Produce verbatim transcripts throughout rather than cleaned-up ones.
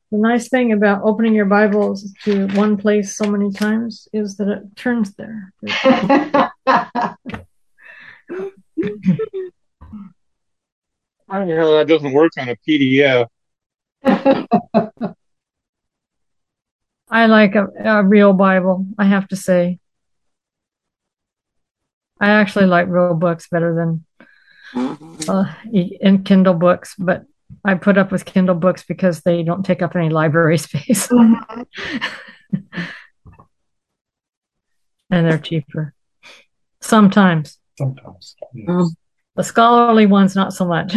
The nice thing about opening your Bibles to one place so many times is that it turns there. I don't know how that doesn't work on a P D F. I like a, a real Bible, I have to say. I actually like real books better than uh, in Kindle books, but I put up with Kindle books because they don't take up any library space and they're cheaper. Sometimes. Sometimes. Yes. Mm. The scholarly ones, not so much.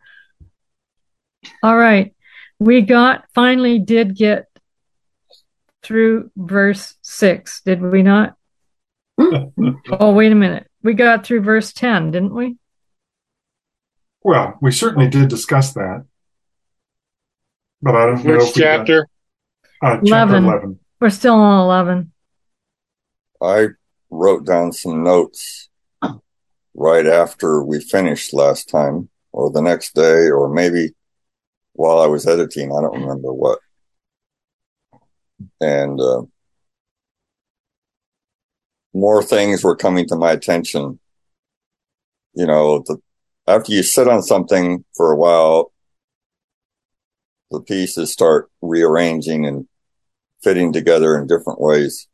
All right. We got, finally did get through verse six, did we not? Oh, wait a minute. We got through verse ten, didn't we? Well, we certainly did discuss that. But I don't know Which if we chapter? Got, uh, chapter eleven. eleven. We're still on eleven. I wrote down some notes right after we finished last time, or the next day, or maybe while I was editing. I don't remember what. And uh, more things were coming to my attention. You know, the, after you sit on something for a while, the pieces start rearranging and fitting together in different ways.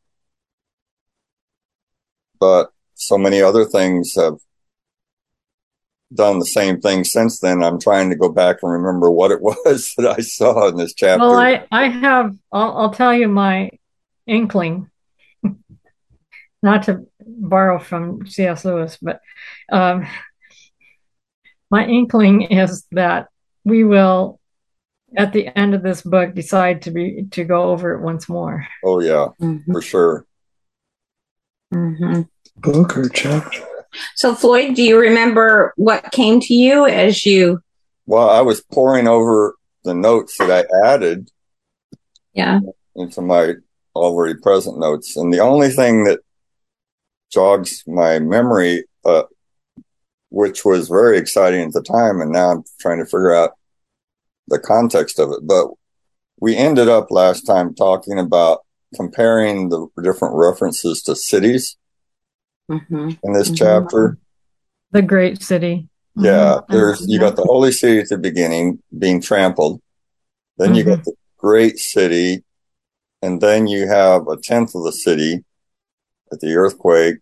But so many other things have done the same thing since then. I'm trying to go back and remember what it was that I saw in this chapter. Well, I, I have, I'll, I'll tell you my inkling, not to borrow from C S Lewis, but um, my inkling is that we will, at the end of this book, decide to be to go over it once more. Oh, yeah, mm-hmm. for sure. Mm-hmm. Book or chapter? So, Floyd, do you remember what came to you as you... Well, I was poring over the notes that I added yeah. into my already present notes. And the only thing that jogs my memory, uh, which was very exciting at the time, and now I'm trying to figure out the context of it. But we ended up last time talking about comparing the different references to cities mm-hmm. in this mm-hmm. chapter. The great city. Yeah, mm-hmm. there's you got the holy city at the beginning being trampled. Then mm-hmm. you got the great city, and then you have a tenth of the city at the earthquake.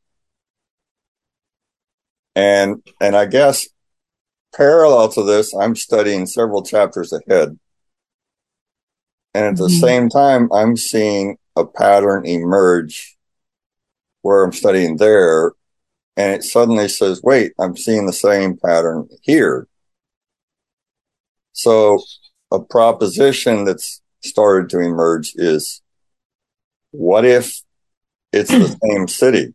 And and I guess parallel to this, I'm studying several chapters ahead. And at the mm-hmm. same time, I'm seeing a pattern emerge where I'm studying there. And it suddenly says, wait, I'm seeing the same pattern here. So a proposition that's started to emerge is, what if it's the same city?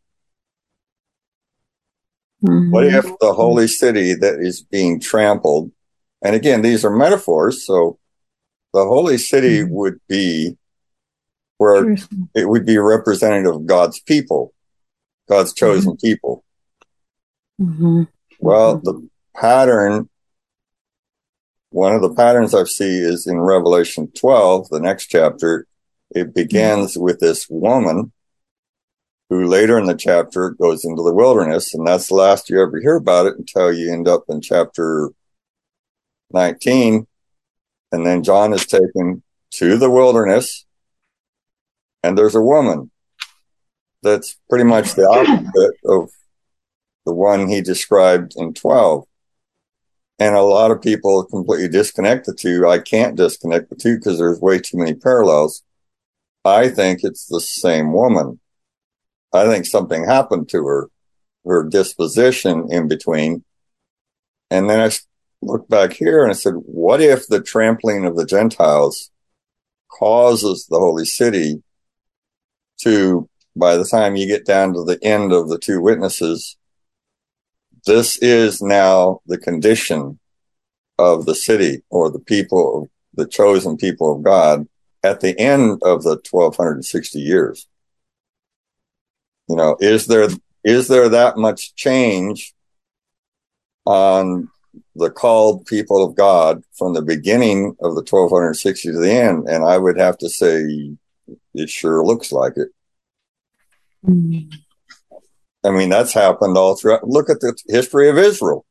Mm-hmm. What if the holy city that is being trampled, and again, these are metaphors, so the holy city mm-hmm. would be where it would be representative of God's people, God's chosen mm-hmm. people. Mm-hmm. Well, the pattern, one of the patterns I see is in Revelation twelve, the next chapter. It begins mm-hmm. with this woman who later in the chapter goes into the wilderness, and that's the last you ever hear about it until you end up in chapter nineteen. And then John is taken to the wilderness, and there's a woman that's pretty much the opposite of the one he described in twelve. And a lot of people completely disconnect the two. I can't disconnect the two because there's way too many parallels. I think it's the same woman. I think something happened to her, her disposition in between. And then I looked back here and I said, what if the trampling of the Gentiles causes the holy city to, by the time you get down to the end of the two witnesses, this is now the condition of the city or the people, the chosen people of God at the end of the twelve sixty years. You know, is there, is there that much change on the called people of God from the beginning of the twelve sixty to the end. And I would have to say it sure looks like it. Mm-hmm. I mean, that's happened all throughout. Look at the history of Israel.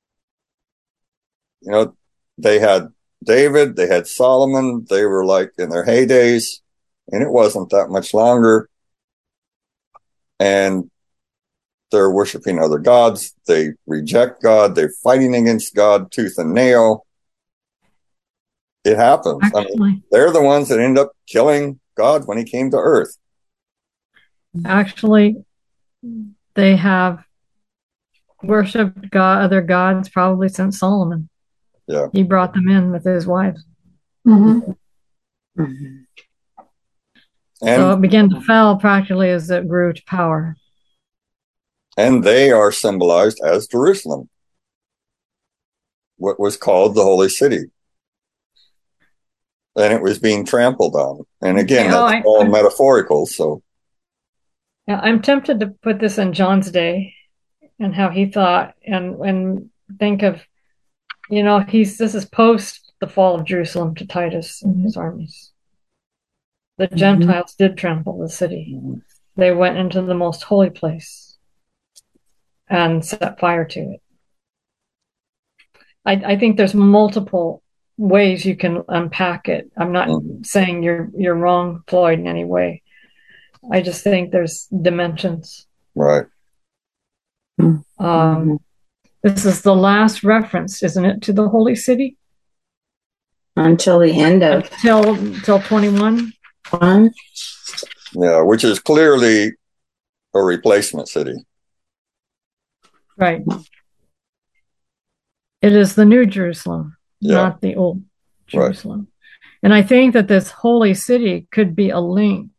You know, they had David, they had Solomon, they were like in their heydays, and it wasn't that much longer. And they're worshiping other gods. They reject God. They're fighting against God tooth and nail. It happens. Actually, I mean, they're the ones that end up killing God when he came to earth. actually, they have worshipped God, other gods probably since Solomon. Yeah. He brought them in with his wives. Mm-hmm. Mm-hmm. And, so it began to fail practically as it grew to power. And they are symbolized as Jerusalem, what was called the Holy City. And it was being trampled on. And again, Oh, that's I- all I- metaphorical. So Yeah, I'm tempted to put this in John's day and how he thought and and think of, you know, he's this is post the fall of Jerusalem to Titus and his armies. The Mhm. Gentiles did trample the city. They went into the most holy place and set fire to it. I, I think there's multiple ways you can unpack it. I'm not Mhm. saying you're you're wrong, Floyd, in any way. I just think there's dimensions. right. Um, Mhm. This is the last reference, isn't it, to the holy city? Until the end of Until until twenty-one. one. Yeah, which is clearly a replacement city. Right. It is the new Jerusalem, Yeah. not the old Jerusalem. And I think that this holy city could be a link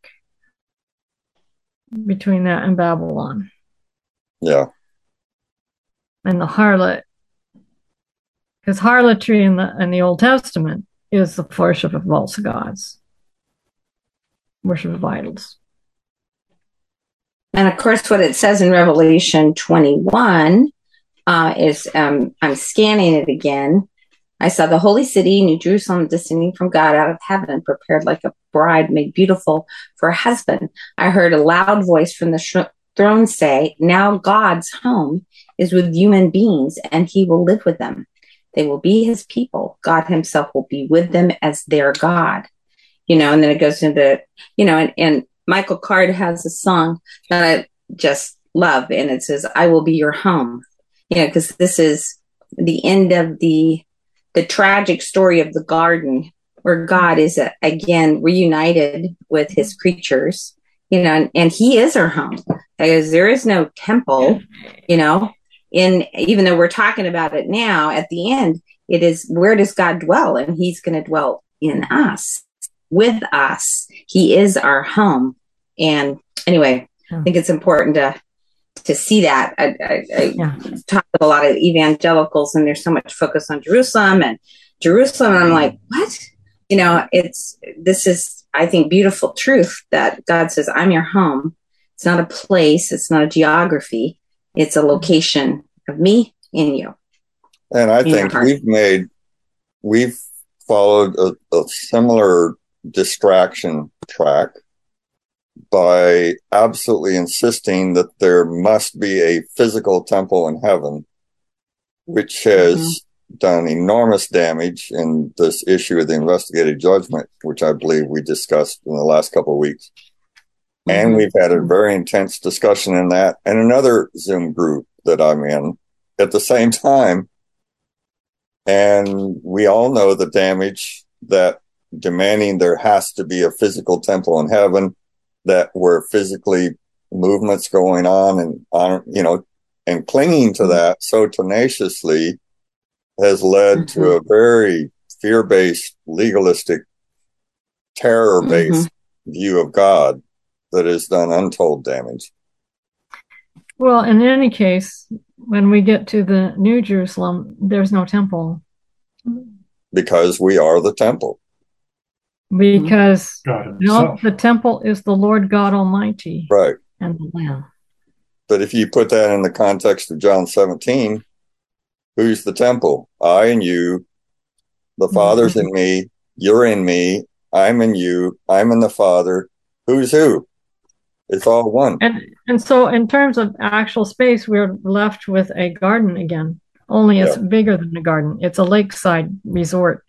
between that and Babylon Yeah. and the harlot. Because harlotry in the in the Old Testament is the worship of false gods, worship of idols. And of course, what it says in Revelation twenty-one uh, is um, I'm scanning it again. I saw the holy city, New Jerusalem, descending from God out of heaven, prepared like a bride made beautiful for a husband. I heard a loud voice from the sh- throne say, now God's home is with human beings, and he will live with them. They will be his people. God himself will be with them as their God. You know, and then it goes into, you know, and, and Michael Card has a song that I just love, and it says, I will be your home. You know, because this is the end of the the tragic story of the garden, where God is uh, again reunited with his creatures, you know, and, and he is our home. Because there is no temple, you know, in even though we're talking about it now, at the end, it is where does God dwell? And he's going to dwell in us, with us. He is our home. And anyway, I think it's important to to see that. I, I, I Yeah. talk with a lot of evangelicals, and there's so much focus on Jerusalem and Jerusalem. And I'm like, what? You know, it's, this is, I think, beautiful truth that God says, I'm your home. It's not a place. It's not a geography. It's a location of me in you. And I In your think heart. we've made, we've followed a, a similar distraction track by absolutely insisting that there must be a physical temple in heaven, which has mm-hmm. done enormous damage in this issue of the investigative judgment, which I believe we discussed in the last couple of weeks. Mm-hmm. And we've had a very intense discussion in that and another Zoom group that I'm in at the same time. And we all know the damage that demanding there has to be a physical temple in heaven, that were physically movements going on and on, you know, and clinging to that so tenaciously has led mm-hmm. to a very fear-based, legalistic, terror-based mm-hmm. view of God that has done untold damage. Well, in any case, when we get to the New Jerusalem, there's no temple. Because we are the temple. Because God no, himself. the temple is the Lord God Almighty. Right. And the Lamb. But if you put that in the context of John seventeen, Who's the temple? I and you. The Father's in me. You're in me. I'm in you. I'm in the Father. Who's who? It's all one. And and so in terms of actual space, we're left with a garden again. Only it's Yeah. bigger than a garden. It's a lakeside resort.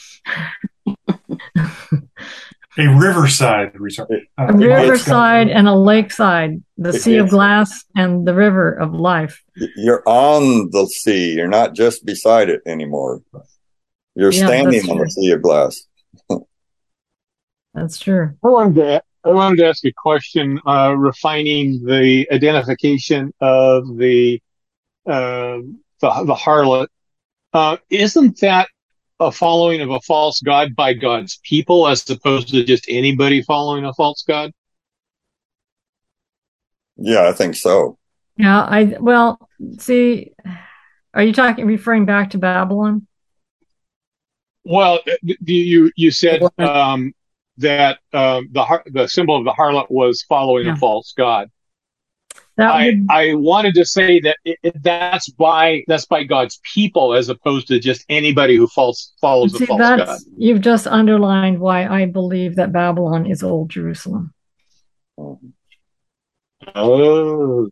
A riverside resort. Uh, A riverside and a lakeside, the It- sea of it's- glass and the river of life. You're on the sea. You're not just beside it anymore. You're Yeah, standing that's on the true. sea of glass. That's true. I wanted to I wanted to ask a question, uh, refining the identification of the uh, the, the harlot. Uh, isn't that a following of a false god by God's people, as opposed to just anybody following a false god? Yeah, I think so. Yeah, I well, see, are you talking referring back to Babylon? Well, you you said um, that um, the har- the symbol of the harlot was following Yeah. a false god. That I, would I wanted to say that it, it, that's by that's by God's people, as opposed to just anybody who false, follows a see false god. that's you've just underlined why I believe that Babylon is old Jerusalem. Oh,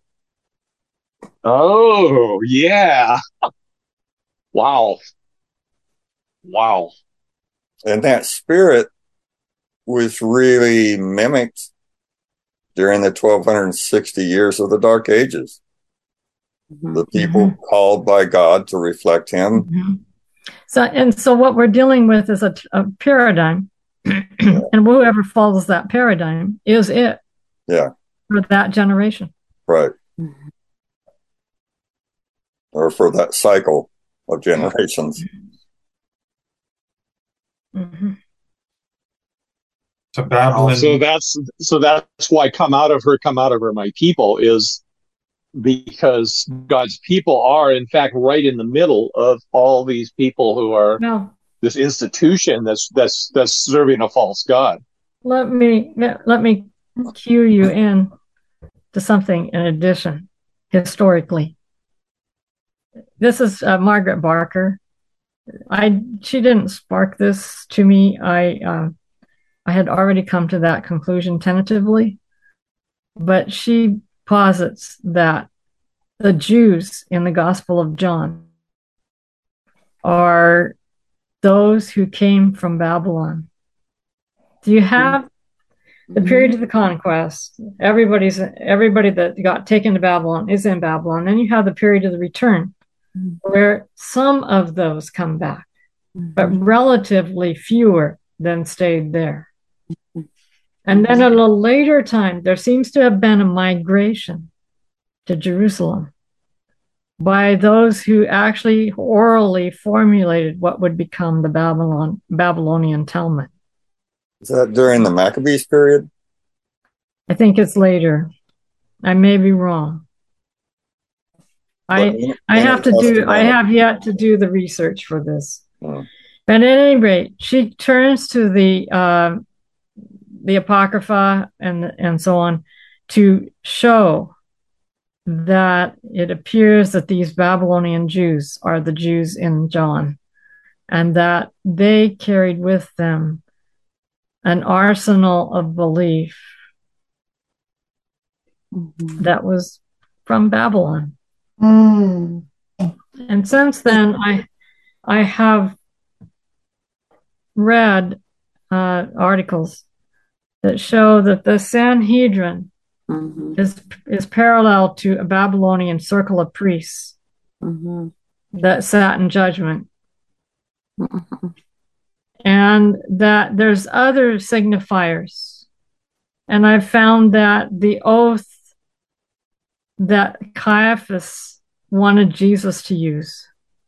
oh, yeah! Wow, wow. And that spirit was really mimicked during the twelve sixty years of the Dark Ages. Mhm. The people called by God to reflect Him. Mhm. So and so what we're dealing with is a, a paradigm, and whoever follows that paradigm is it Yeah, for that generation. right. Mhm. Or for that cycle of generations. Mhm. to Babylon. So that's so that's why "come out of her, come out of her, my people" is because God's people are, in fact, right in the middle of all these people who are Well, this institution that's that's that's serving a false god. let me let me cue you in to something in addition historically. This is uh, Margaret Barker. I she didn't spark this to me. I uh, I had already come to that conclusion tentatively, but she posits that the Jews in the Gospel of John are those who came from Babylon. Do you have the period of the conquest? Everybody's everybody that got taken to Babylon is in Babylon. Then you have the period of the return, where some of those come back, but relatively fewer than stayed there. And then at a later time, there seems to have been a migration to Jerusalem by those who actually orally formulated what would become the Babylon Babylonian Talmud. Is that during the Maccabees period? I think it's later. I may be wrong. I I have to do I have yet to do the research for this. Hmm. But at any rate, she turns to the uh, the Apocrypha and and so on to show that it appears that these Babylonian Jews are the Jews in John, and that they carried with them an arsenal of belief that was from Babylon. Mm. And since then, I I have read uh, articles that show that the Sanhedrin Mhm. is is parallel to a Babylonian circle of priests Mhm. that sat in judgment, Mhm. and that there's other signifiers. And I've found that the oath that Caiaphas wanted Jesus to use,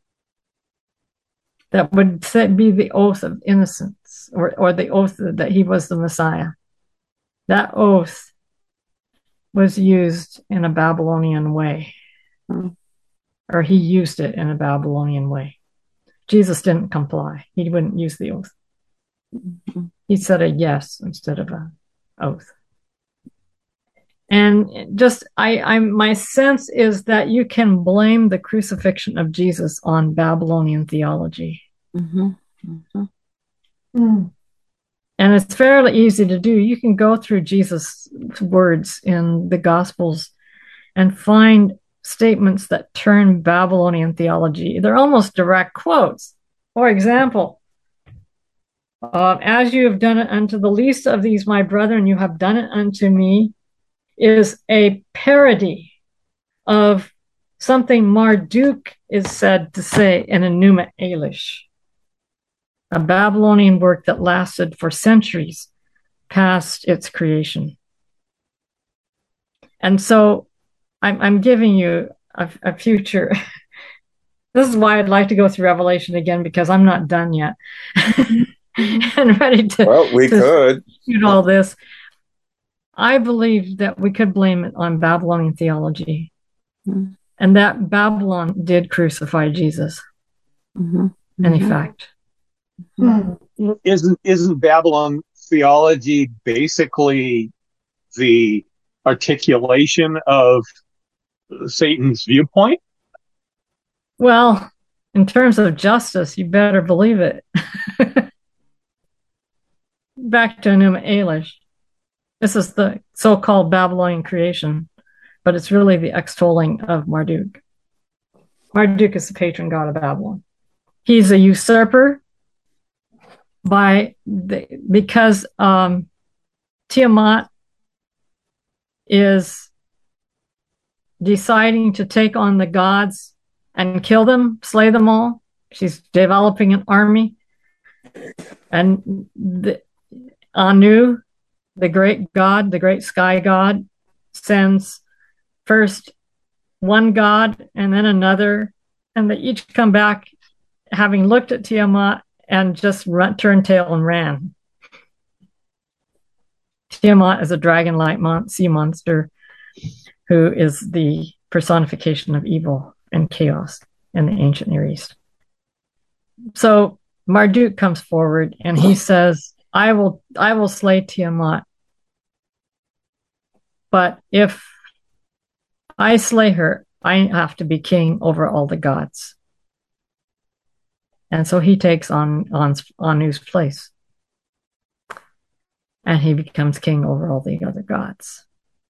that would be the oath of innocence, or, or the oath that he was the Messiah, that oath was used in a Babylonian way, Mm. or he used it in a Babylonian way. Jesus didn't comply. He wouldn't use the oath. He said a yes instead of an oath. And just I, I'm my sense is that you can blame the crucifixion of Jesus on Babylonian theology. Mm-hmm. Mm-hmm. Mm. And it's fairly easy to do. You can go through Jesus' words in the Gospels and find statements that turn Babylonian theology. They're almost direct quotes. For example, uh, as you have done it unto the least of these, my brethren, you have done it unto me, is a parody of something Marduk is said to say in Enuma Elish, a Babylonian work that lasted for centuries past its creation. And so I'm, I'm giving you a, a future. This is why I'd like to go through Revelation again, because I'm not done yet and ready to, well, we to could shoot all this. I believe that we could blame it on Babylonian theology, mm-hmm. and that Babylon did crucify Jesus. Mm-hmm. In Mm-hmm. effect, mm-hmm. isn't isn't Babylon theology basically the articulation of Satan's viewpoint? Well, in terms of justice, you better believe it. Back to Enuma Elish. This is the so-called Babylonian creation, but it's really the extolling of Marduk. Marduk is the patron god of Babylon. He's a usurper by the, because um, Tiamat is deciding to take on the gods and kill them, slay them all. She's developing an army. And the, Anu, the great god, the great sky god, sends first one god and then another, and they each come back having looked at Tiamat and just run, turned tail and ran. Tiamat is a dragon-like mon- sea monster who is the personification of evil and chaos in the ancient Near East. So Marduk comes forward and he says, I will I will slay Tiamat. But if I slay her, I have to be king over all the gods. And so he takes on, on Anu's place. And he becomes king over all the other gods.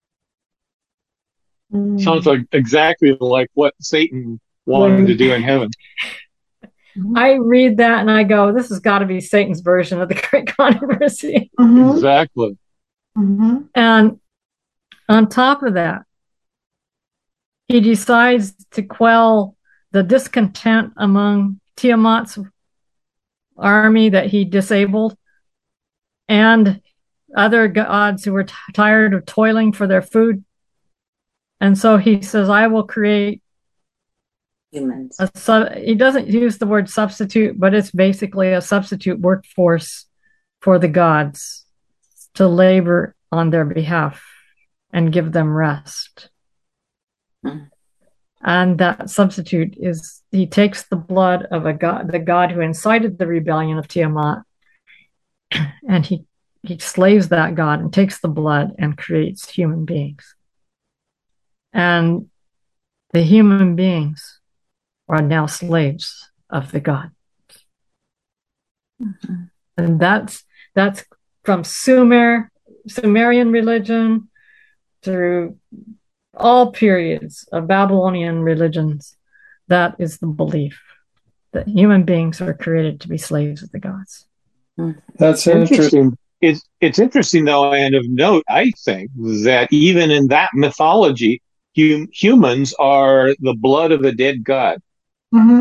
Sounds like exactly like what Satan wanted to do in heaven. I read that and I go, this has got to be Satan's version of the Great Controversy. Mm-hmm. Exactly. Mm-hmm. And on top of that, he decides to quell the discontent among Tiamat's army that he disabled and other gods who were t- tired of toiling for their food. And so he says, I will create humans. A su- he doesn't use the word substitute, but it's basically a substitute workforce for the gods to labor on their behalf and give them rest. Mm. And that substitute is, he takes the blood of a god, the god who incited the rebellion of Tiamat, and he, he slays that god and takes the blood and creates human beings. And the human beings are now slaves of the god. Mm-hmm. And that's that's from Sumer, Sumerian religion through all periods of Babylonian religions. That is the belief that human beings are created to be slaves of the gods. That's interesting. It's it's interesting though, and of note, I think, that even in that mythology, hum, humans are the blood of a dead god. Mm-hmm.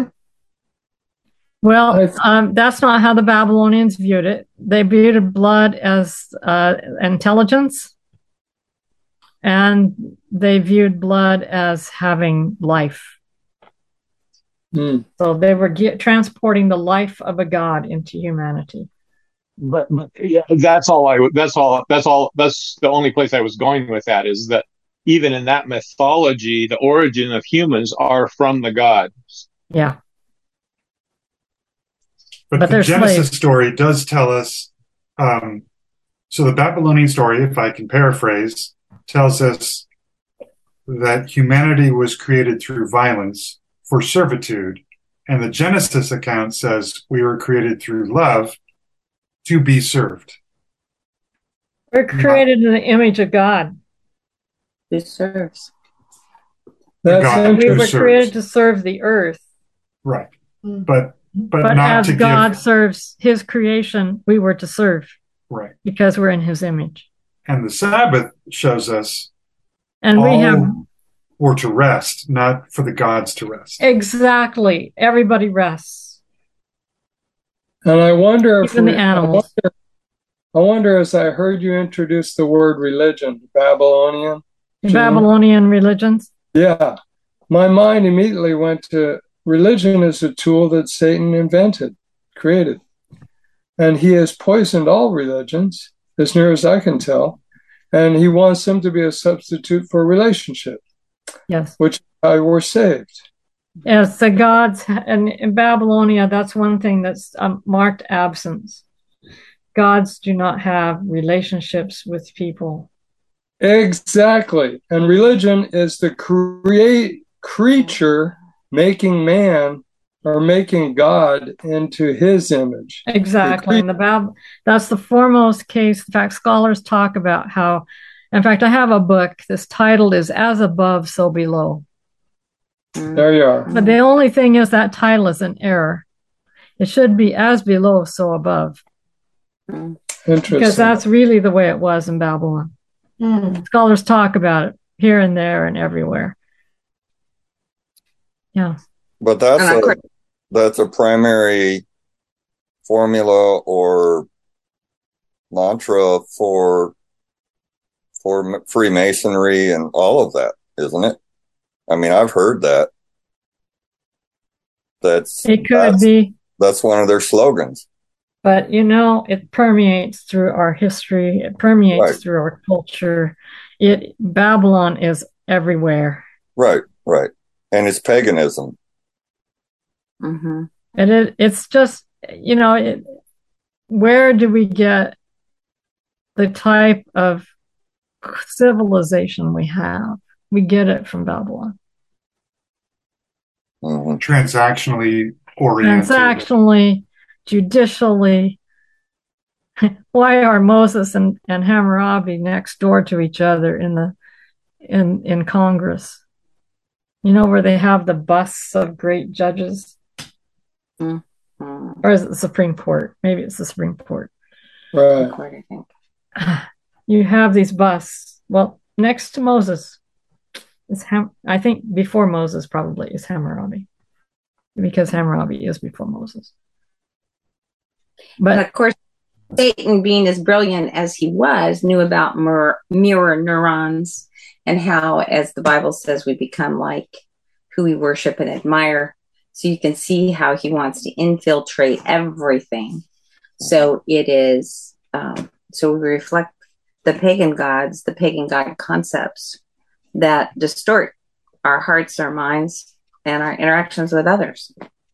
Well, um, that's not how the Babylonians viewed it. They viewed blood as uh, intelligence, and they viewed blood as having life. Mm. So they were get, transporting the life of a god into humanity. But, but yeah, that's all I. That's all. That's all. That's the only place I was going with that. Is that even in that mythology, the origin of humans are from the gods. Yeah. But, but the Genesis slaves. story does tell us, um, so the Babylonian story, if I can paraphrase, tells us that humanity was created through violence for servitude, and the Genesis account says we were created through love to be served. We're created in the image of God. Who serves? The That's God We who were serves. created to serve the earth. Right. But but, But not as to God give. serves his creation, we were to serve Right. because we're in his image. And the Sabbath shows us And we have all were to rest, not for the gods to rest. exactly everybody rests, And I wonder if even we, the I animals. wonder, I wonder as I heard you introduce the word religion, Babylonian. The Gene. Babylonian religions. Yeah. My mind immediately went to religion is a tool that Satan invented, created. And he has poisoned all religions, as near as I can tell. And he wants them to be a substitute for relationship, Yes. which is how we're saved. Yes, the gods, and in Babylonia, that's one thing that's a marked absence. Gods do not have relationships with people. Exactly. And religion is the create creature making man or making God into his image. Exactly. And the Bab that's the foremost case. In fact, scholars talk about how, in fact, I have a book. This titled is As Above, So Below. There you are. But the only thing is that title is an error. It should be As Below, So Above. Interesting. Because that's really the way it was in Babylon. Mm. Scholars talk about it here and there and everywhere. Yeah. But that's And of a course- that's a primary formula or mantra for for Freemasonry and all of that, isn't it? I mean, I've heard that. That's It could that's, be, that's one of their slogans. but you know, it permeates through our history. It permeates Right. through our culture. It Babylon is everywhere. Right, right. And it's paganism. Mm-hmm. And it, it's just, you know, it, where do we get the type of civilization we have? We get it from Babylon. Mhm. Transactionally oriented. Transactionally, judicially. Why are Moses and, and Hammurabi next door to each other in the in in Congress? You know, where they have the busts of great judges? Mm-hmm. Or is it the Supreme Court? Maybe it's the Supreme Court. Right. Court, I think. You have these busts. Well, next to Moses is Ham. I think before Moses probably is Hammurabi, because Hammurabi is before Moses. But But of course, Satan, being as brilliant as he was, knew about mirror, mirror neurons and how, as the Bible says, we become like who we worship and admire. So you can see how he wants to infiltrate everything. So it is, um, so we reflect the pagan gods, the pagan god concepts that distort our hearts, our minds, and our interactions with others.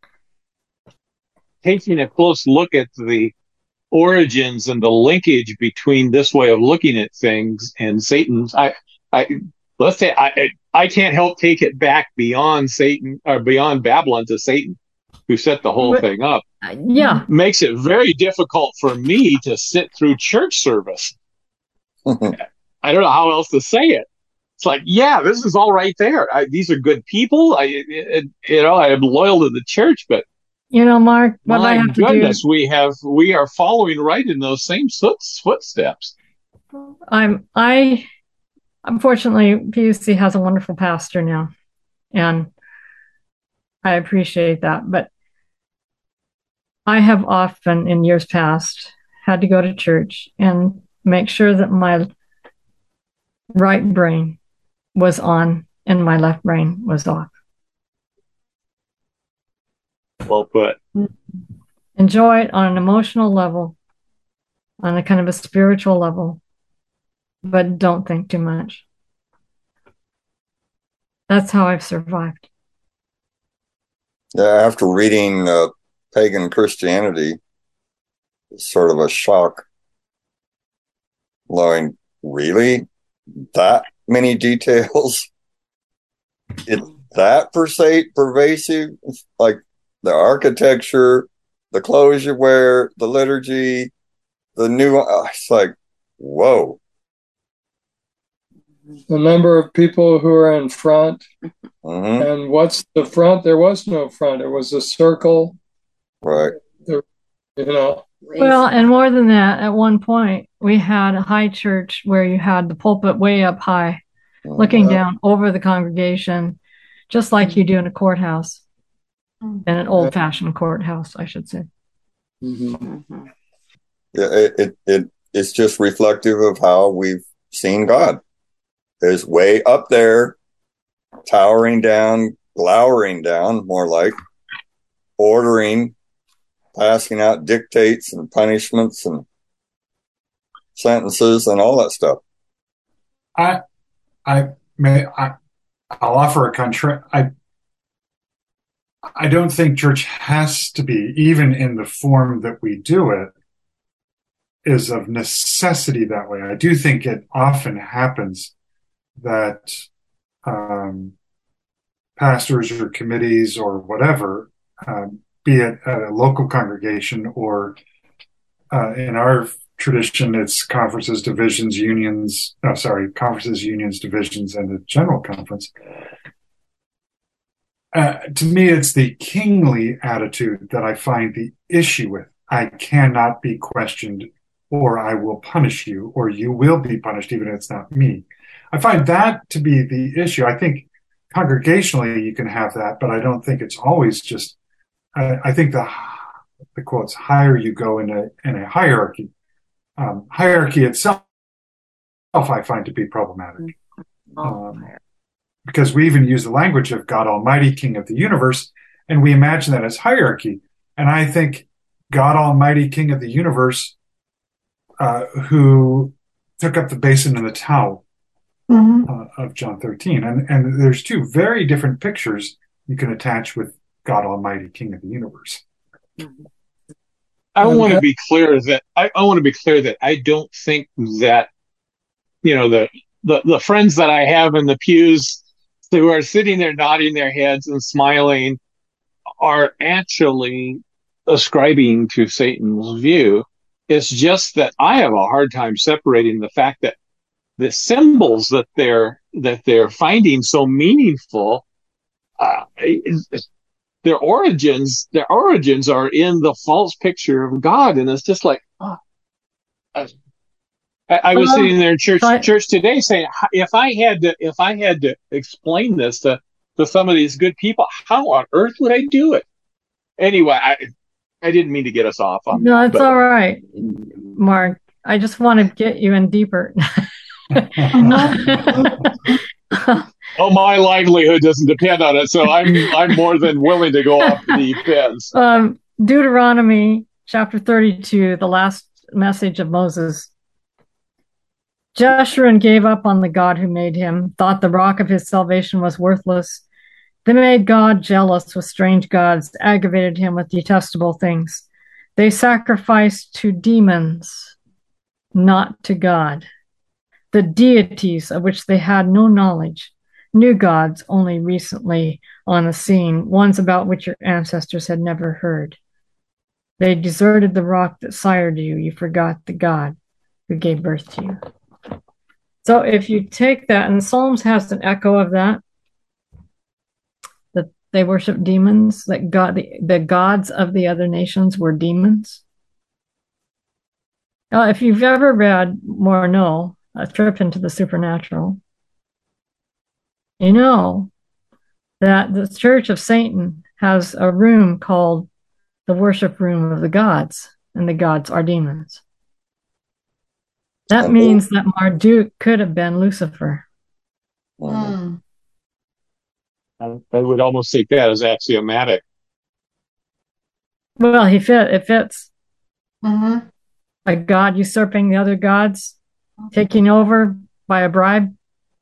Taking a close look at the origins and the linkage between this way of looking at things and Satan's, I, I, let's say I, I can't help take it back beyond Satan or beyond Babylon to Satan, who set the whole But- thing up. uh, yeah, Makes it very difficult for me to sit through church service. I don't know how else to say it. It's like, yeah, this is all right there. I, these are good people. I, it, you know, I am loyal to the church, but you know, Mark, what I my have to goodness, do, we have we are following right in those same foot, footsteps. I'm I unfortunately P U C has a wonderful pastor now, and I appreciate that. But I have often in years past had to go to church and make sure that my right brain was on and my left brain was off. Well put. Enjoy it on an emotional level, on a kind of a spiritual level, but don't think too much. That's how I've survived. Yeah, after reading uh, pagan Christianity, it's sort of a shock. Like, really? that many details. It's that per se pervasive, like the architecture, the clothes you wear, the liturgy, the new. It's like, whoa. The number of people who are in front, mm-hmm. and what's the front? There was no front. It was a circle. Right. There, you know. Well, and more than that, at one point we had a high church where you had the pulpit way up high, mm-hmm. looking down over the congregation, just like you do in a courthouse, in an old-fashioned courthouse, I should say. Mm-hmm. Yeah, it, it it it's just reflective of how we've seen God. Is way up there, towering down, glowering down, more like ordering, passing out dictates and punishments and sentences and all that stuff. I, I may, I, I'll offer a contra. I, I don't think church has to be, even in the form that we do it, is of necessity that way. I do think it often happens that um, pastors or committees or whatever, um, be it at a local congregation or uh, in our tradition, it's conferences, divisions, unions, no, sorry, conferences, unions, divisions, and the general conference. Uh, to me, it's the kingly attitude that I find the issue with. I cannot be questioned, or I will punish you, or you will be punished, even if it's not me. I find that to be the issue. I think congregationally you can have that, but I don't think it's always just, I, I think the, the quotes, higher you go in a, in a hierarchy, um, hierarchy itself, I find to be problematic. Um, because we even use the language of God Almighty, King of the universe, and we imagine that as hierarchy. And I think God Almighty, King of the universe, uh, who took up the basin and the towel, Mm-hmm. Uh, of John thirteen. And, and there's two very different pictures you can attach with God Almighty, King of the universe. I want to be clear that I, I want to be clear that I don't think that, you know, the, the, the friends that I have in the pews who are sitting there nodding their heads and smiling are actually ascribing to Satan's view. It's just that I have a hard time separating the fact that the symbols that they're that they're finding so meaningful, uh, their origins their origins are in the false picture of God, and it's just like, oh. I, I was um, sitting there in church I, church today saying, if I had to if I had to explain this to to some of these good people, how on earth would I do it? Anyway, I I didn't mean to get us off on no, that. No, it's but. all right, Mark. I just want to get you in deeper. Oh, my livelihood doesn't depend on it, so I'm I'm more than willing to go off the deep ends. Um, Deuteronomy chapter thirty-two, the last message of Moses. Jeshurun gave up on the God who made him, thought the rock of his salvation was worthless. They made God jealous with strange gods, aggravated him with detestable things. They sacrificed to demons, not to God. The deities of which they had no knowledge, new gods only recently on the scene, ones about which your ancestors had never heard. They deserted the rock that sired you. You forgot the God who gave birth to you. So if you take that, and the Psalms has an echo of that, that they worship demons, that God, the, the gods of the other nations were demons. Now, if you've ever read Morneau, A Trip into the Supernatural, you know that the Church of Satan has a room called the worship room of the gods, and the gods are demons. That oh. means that Marduk could have been Lucifer. Mm. I, I would almost take that as axiomatic. Well, he fit. It fits. Mm-hmm. A god usurping the other gods, taking over by a bribe.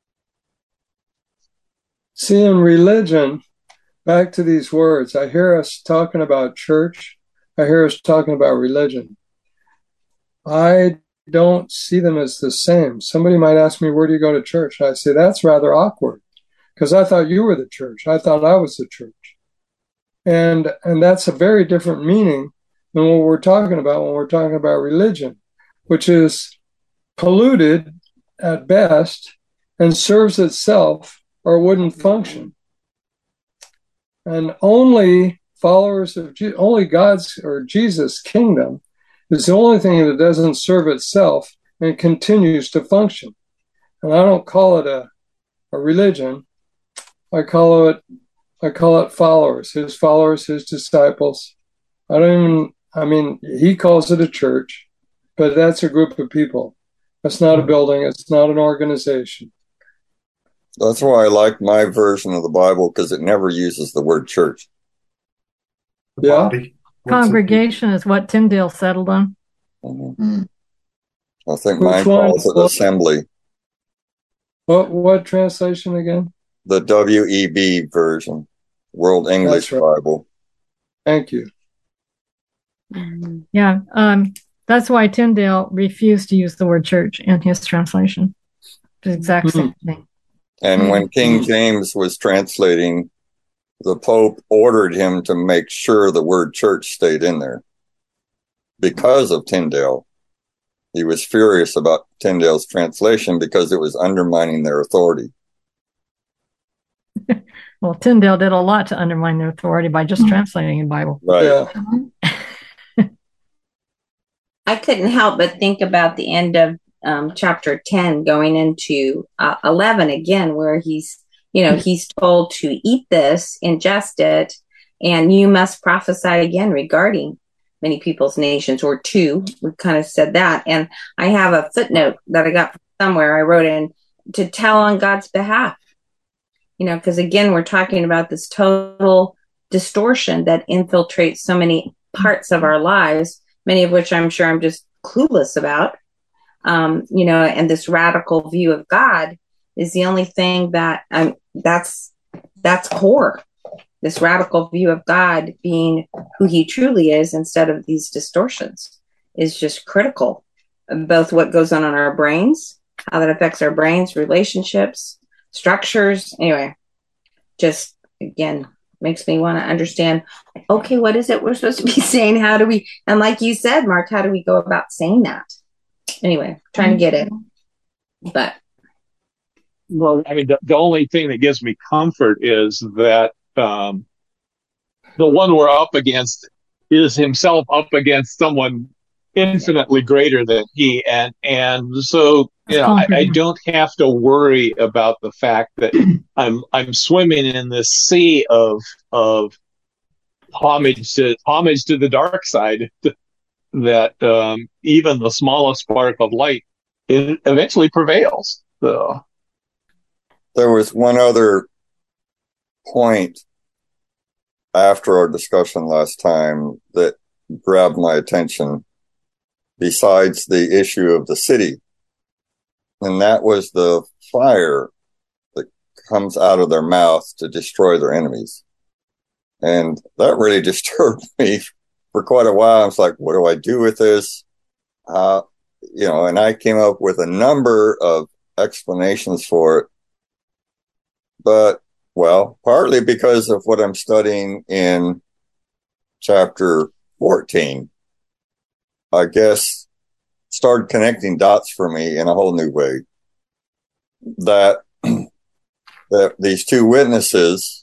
See, in religion, back to these words, I hear us talking about church. I hear us talking about religion. I don't see them as the same. Somebody might ask me, where do you go to church? I say, that's rather awkward, because I thought you were the church. I thought I was the church. And and that's a very different meaning than what we're talking about when we're talking about religion, which is polluted at best and serves itself or wouldn't function. And only followers of Je- only God's or Jesus' kingdom is the only thing that doesn't serve itself and continues to function. And I don't call it a, a religion. I call it I call it followers, his followers, his disciples. I don't even, I mean, he calls it a church, but that's a group of people. That's not a building. It's not an organization. That's why I like my version of the Bible, because it never uses the word church. The Yeah. body. What's Congregation is what Tyndale settled on. Mm-hmm. I think Which mine one? calls it assembly. What what translation again? The W E B version, World English That's right. Bible. Thank you. Yeah, um, that's why Tyndale refused to use the word church in his translation. The exact same thing. And when King James was translating, the Pope ordered him to make sure the word church stayed in there because of Tyndale. He was furious about Tyndale's translation because it was undermining their authority. Well, Tyndale did a lot to undermine their authority by just translating the Bible. Right. Yeah. I couldn't help but think about the end of um, chapter ten going into uh, eleven again, where he's, you know, he's told to eat this, ingest it, and you must prophesy again regarding many people's nations, or two. We kind of said that. And I have a footnote that I got from somewhere. I wrote in to tell on God's behalf, you know, because again, we're talking about this total distortion that infiltrates so many parts of our lives, many of which I'm sure I'm just clueless about. Um, you know, and this radical view of God is the only thing that um, that's that's core. This radical view of God being who he truly is instead of these distortions is just critical. Both what goes on in our brains, how that affects our brains, relationships, structures. Anyway, just again, makes me want to understand, okay, what is it we're supposed to be saying? How do we, and like you said, Mark, how do we go about saying that? Anyway, trying to get it. But Well, I mean, the, the only thing that gives me comfort is that um, the one we're up against is himself up against someone infinitely greater than he, and and so you know, I, I don't have to worry about the fact that I'm I'm swimming in this sea of of homage to homage to the dark side. That um, even the smallest spark of light, it eventually prevails. So. There was one other point after our discussion last time that grabbed my attention besides the issue of the city. And that was the fire that comes out of their mouth to destroy their enemies. And that really disturbed me for quite a while. I was like, what do I do with this? Uh, you know, and I came up with a number of explanations for it. But, well, partly because of what I'm studying in chapter fourteen, I guess started connecting dots for me in a whole new way. That, that these two witnesses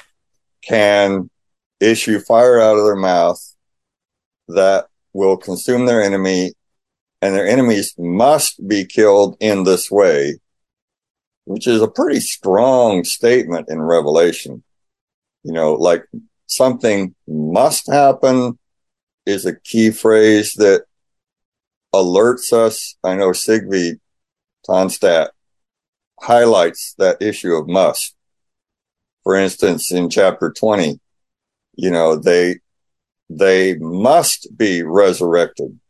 can issue fire out of their mouth that will consume their enemy, and their enemies must be killed in this way, which is a pretty strong statement in Revelation. You know, like something must happen is a key phrase that alerts us. I know Sigve Tonstad highlights that issue of must. For instance, in chapter twenty, you know, they, they must be resurrected.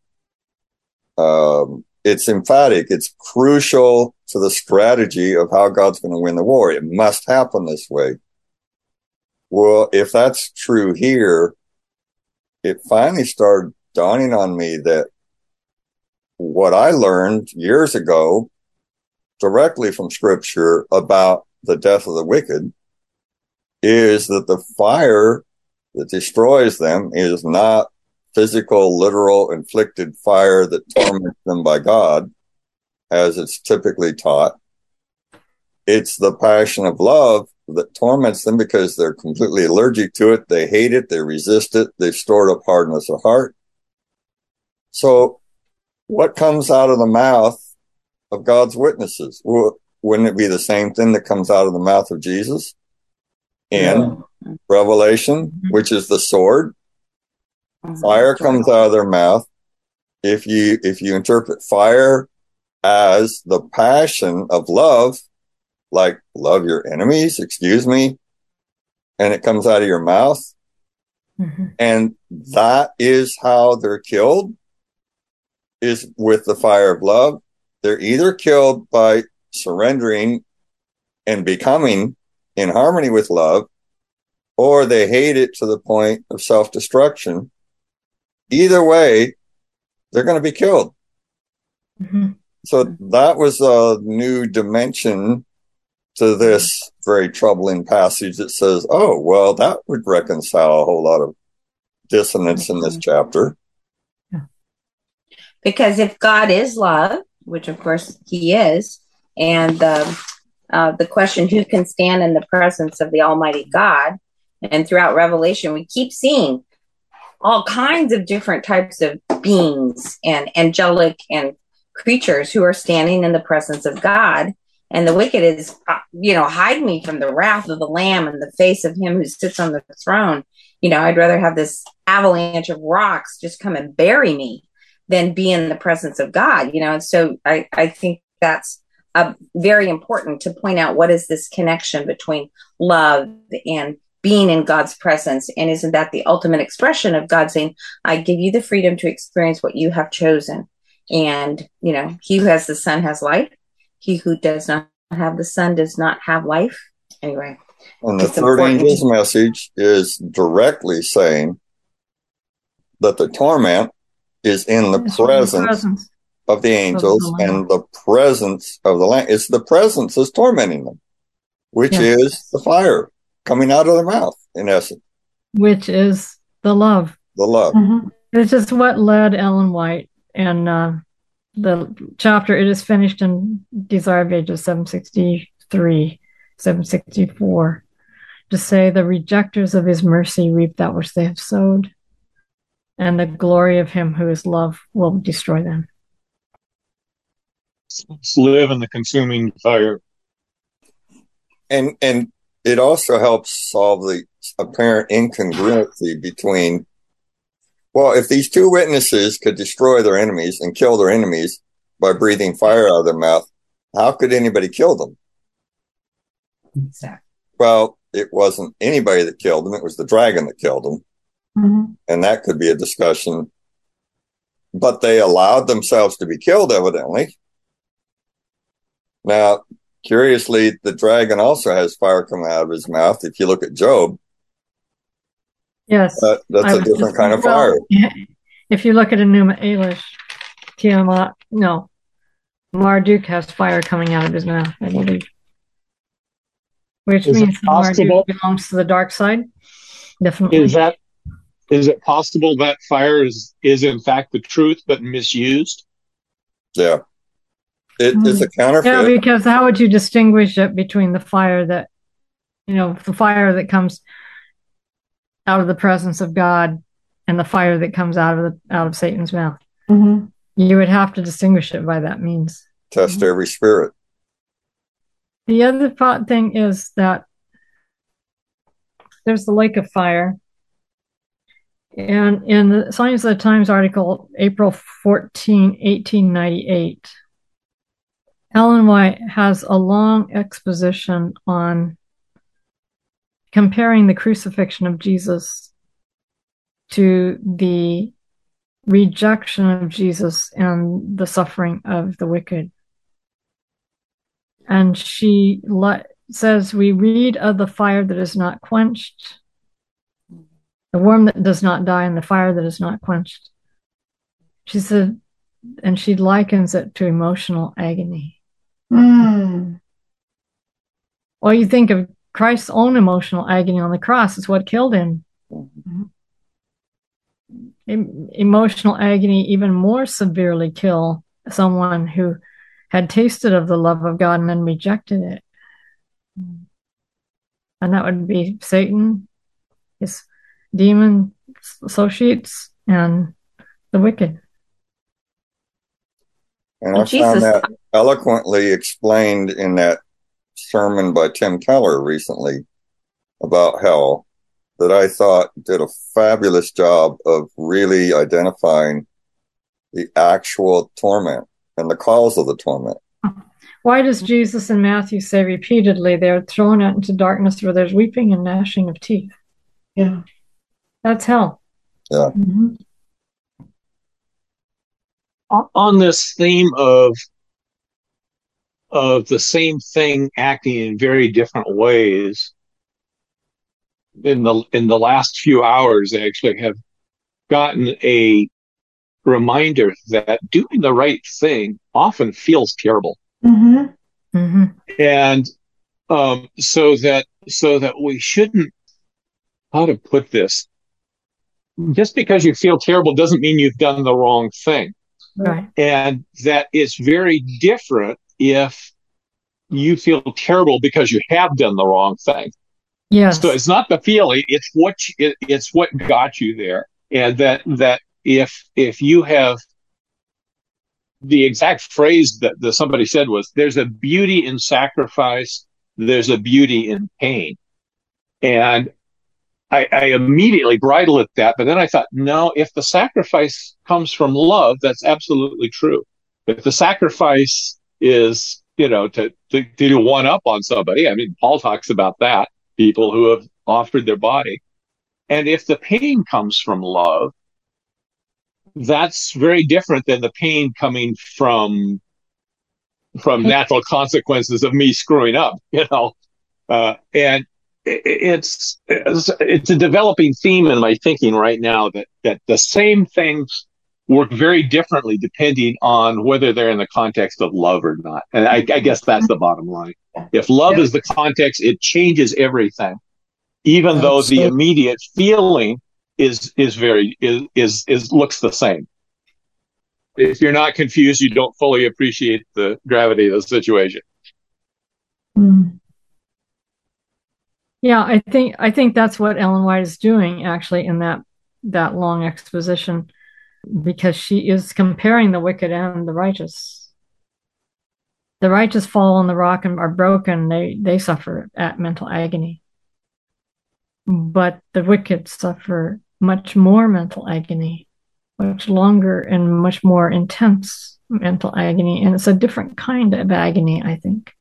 Um, it's emphatic. It's crucial to the strategy of how God's going to win the war. It must happen this way. Well, if that's true here, it finally started dawning on me that what I learned years ago directly from scripture about the death of the wicked is that the fire that destroys them is not physical, literal, inflicted fire that torments them by God, as it's typically taught. It's the passion of love that torments them because they're completely allergic to it. They hate it. They resist it. They've stored up hardness of heart. So what comes out of the mouth of God's witnesses? Well, wouldn't it be the same thing that comes out of the mouth of Jesus in yeah. Revelation, mm-hmm. which is the sword? Mm-hmm. Fire comes out of their mouth. If you, if you interpret fire as the passion of love, like love your enemies, excuse me, and it comes out of your mouth, mm-hmm. and that is how they're killed, is with the fire of love. They're either killed by surrendering and becoming in harmony with love, or they hate it to the point of self-destruction. Either way, they're going to be killed. Mm-hmm. So that was a new dimension to this very troubling passage that says, oh, well, that would reconcile a whole lot of dissonance in this chapter. Because if God is love, which of course he is, and the, uh, the question, who can stand in the presence of the Almighty God? And throughout Revelation, we keep seeing all kinds of different types of beings and angelic and creatures who are standing in the presence of God. And the wicked is, you know, hide me from the wrath of the Lamb and the face of him who sits on the throne. You know, I'd rather have this avalanche of rocks just come and bury me than be in the presence of God, you know. And so I, I think that's uh, very important to point out, what is this connection between love and being in God's presence? And isn't that the ultimate expression of God saying, I give you the freedom to experience what you have chosen? And, you know, he who has the Son has life. He who does not have the Son does not have life. Anyway. And the third angel's message is directly saying that the torment is in the presence, the presence of the angels of the and the presence of the Lamb. It's the presence that's tormenting them, which yes. is the fire coming out of their mouth, in essence. Which is the love. The love. Mm-hmm. It's just what led Ellen White and uh, the chapter, it is finished in Desire of Ages seven sixty-three, seven sixty-four, to say the rejectors of his mercy reap that which they have sowed, and the glory of him who is love will destroy them. Let's live in the consuming fire. And and it also helps solve the apparent incongruency between, well, if these two witnesses could destroy their enemies and kill their enemies by breathing fire out of their mouth, how could anybody kill them? Exactly. Well, it wasn't anybody that killed them. It was the dragon that killed them. Mm-hmm. And that could be a discussion. But they allowed themselves to be killed, evidently. Now, curiously, the dragon also has fire coming out of his mouth. If you look at Job, yes, that, that's I a different just, kind of well, fire. If you look at Enuma Elish, Tiamat, no, Marduk has fire coming out of his mouth, I believe. Which is means Marduk belongs to the dark side. Definitely. Is that is it possible that fire is, is in fact the truth but misused? Yeah. It mm. is a counterfeit. Yeah, because how would you distinguish it between the fire that, you know, the fire that comes out of the presence of God and the fire that comes out of the out of Satan's mouth? Mm-hmm. You would have to distinguish it by that means. Test mm-hmm. every spirit. The other thing is that there's the lake of fire. And in the Signs of the Times article, April fourteenth, eighteen ninety-eight, Ellen White has a long exposition on comparing the crucifixion of Jesus to the rejection of Jesus and the suffering of the wicked. And she le- says, we read of the fire that is not quenched, the worm that does not die, and the fire that is not quenched. She said, and she likens it to emotional agony. Mm. Well, you think of Christ's own emotional agony on the cross is what killed him. Mm-hmm. Em- emotional agony even more severely kill someone who had tasted of the love of God and then rejected it. And that would be Satan, his demon associates, and the wicked. And I Jesus. found that eloquently explained in that sermon by Tim Keller recently about hell, that I thought did a fabulous job of really identifying the actual torment and the cause of the torment. Why does Jesus in Matthew say repeatedly they're thrown out into darkness where there's weeping and gnashing of teeth? Yeah. That's hell. Yeah. Mm-hmm. On this theme of of the same thing acting in very different ways, in the in the last few hours, I actually have gotten a reminder that doing the right thing often feels terrible. Mm-hmm. Mm-hmm. And um, so that so that we shouldn't, how to put this, just because you feel terrible doesn't mean you've done the wrong thing. Right. And that it's very different if you feel terrible because you have done the wrong thing. Yes. So it's not the feeling; it's what you, it, it's what got you there. And that that if if you have, the exact phrase that, that somebody said was, "There's a beauty in sacrifice. There's a beauty in pain," and I, I immediately bridled at that. But then I thought, no, if the sacrifice comes from love, that's absolutely true. If the sacrifice is, you know, to, to, to do one up on somebody, I mean, Paul talks about that, people who have offered their body. And if the pain comes from love, that's very different than the pain coming from, from natural consequences of me screwing up, you know, uh, and, It's it's a developing theme in my thinking right now that, that the same things work very differently depending on whether they're in the context of love or not. And I, I guess that's the bottom line. If love Yeah. is the context, it changes everything, even That's though the so- immediate feeling is is very is, is is looks the same. If you're not confused, you don't fully appreciate the gravity of the situation. Mm. Yeah, I think I think that's what Ellen White is doing actually in that that long exposition, because she is comparing the wicked and the righteous. The righteous fall on the rock and are broken; they they suffer at mental agony, but the wicked suffer much more mental agony, much longer and much more intense mental agony, and it's a different kind of agony, I think.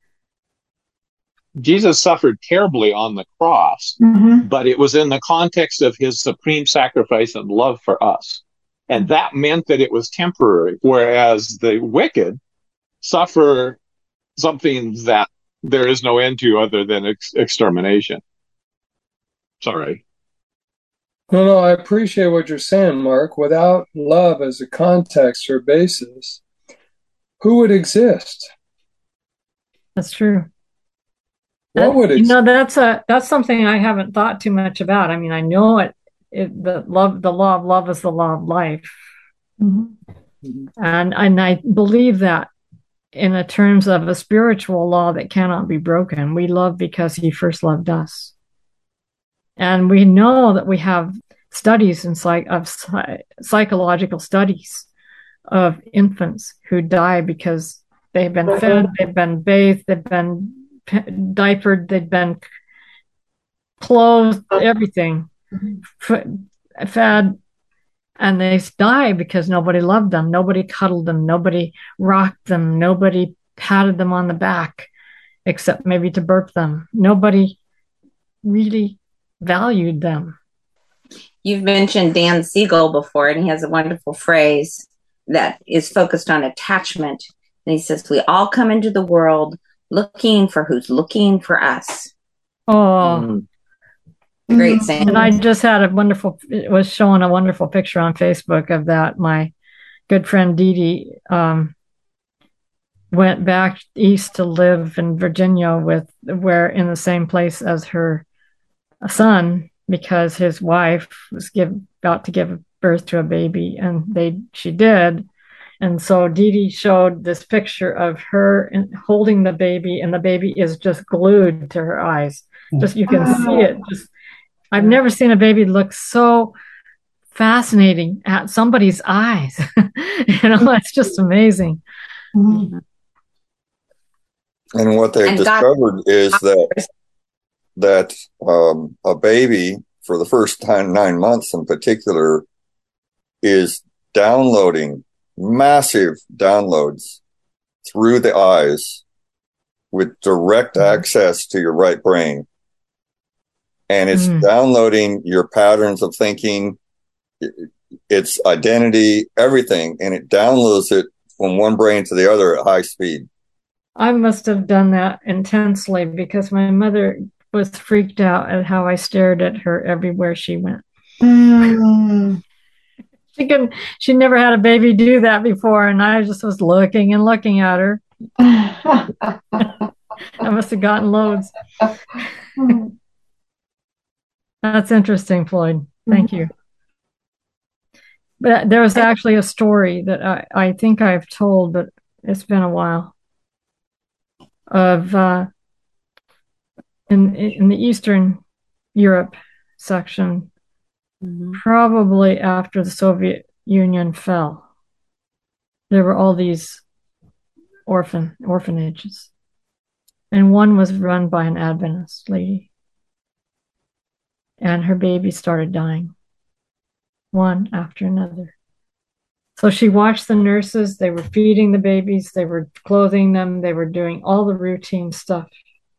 Jesus suffered terribly on the cross, Mm-hmm. but it was in the context of his supreme sacrifice and love for us. And that meant that it was temporary, whereas the wicked suffer something that there is no end to other than ex- extermination. Sorry. No, no, I appreciate what you're saying, Mark. Without love as a context or basis, who would exist? That's true. What would You exist? know, that's a that's something I haven't thought too much about. I mean, I know it. It the love, the law of love is the law of life, Mm-hmm. and and I believe that in a terms of a spiritual law that cannot be broken. We love because He first loved us, and we know that we have studies in psych of psych, psychological studies of infants who die because they've been fed, they've been bathed, they've been diapered, they've been clothed, everything, f- fed, and they die because nobody loved them, nobody cuddled them, nobody rocked them, nobody patted them on the back, except maybe to burp them. Nobody really valued them. You've mentioned Dan Siegel before, and he has a wonderful phrase that is focused on attachment. And he says, we all come into the world looking for who's looking for us. Oh, Mm. Great saying. and I just had a wonderful, it was showing a wonderful picture on Facebook of that. My good friend Dee Dee um, went back east to live in Virginia with where in the same place as her son because his wife was give, about to give birth to a baby, and they she did. And so Dee Dee showed this picture of her holding the baby, and the baby is just glued to her eyes. Just you can see it. Just I've never seen a baby look so fascinating at somebody's eyes. You know, it's just amazing. Mm-hmm. And what they've And discovered God- is that that um, a baby, for the first time, nine months in particular, is downloading massive downloads through the eyes with direct access to your right brain. And it's Mm. downloading your patterns of thinking, its identity, everything. And it downloads it from one brain to the other at high speed. I must have done that intensely because my mother was freaked out at how I stared at her everywhere she went. Mm. She could she never had a baby do that before, and I just was looking and looking at her. I must have gotten loads. That's interesting, Floyd. Thank you. But there was actually a story that I, I think I've told, but it's been a while. Of uh, in in the Eastern Europe section, Mhm. probably after the Soviet Union fell, there were all these orphan orphanages, and one was run by an Adventist lady, and her babies started dying, one after another. So she watched the nurses. They were feeding the babies. They were clothing them. They were doing all the routine stuff.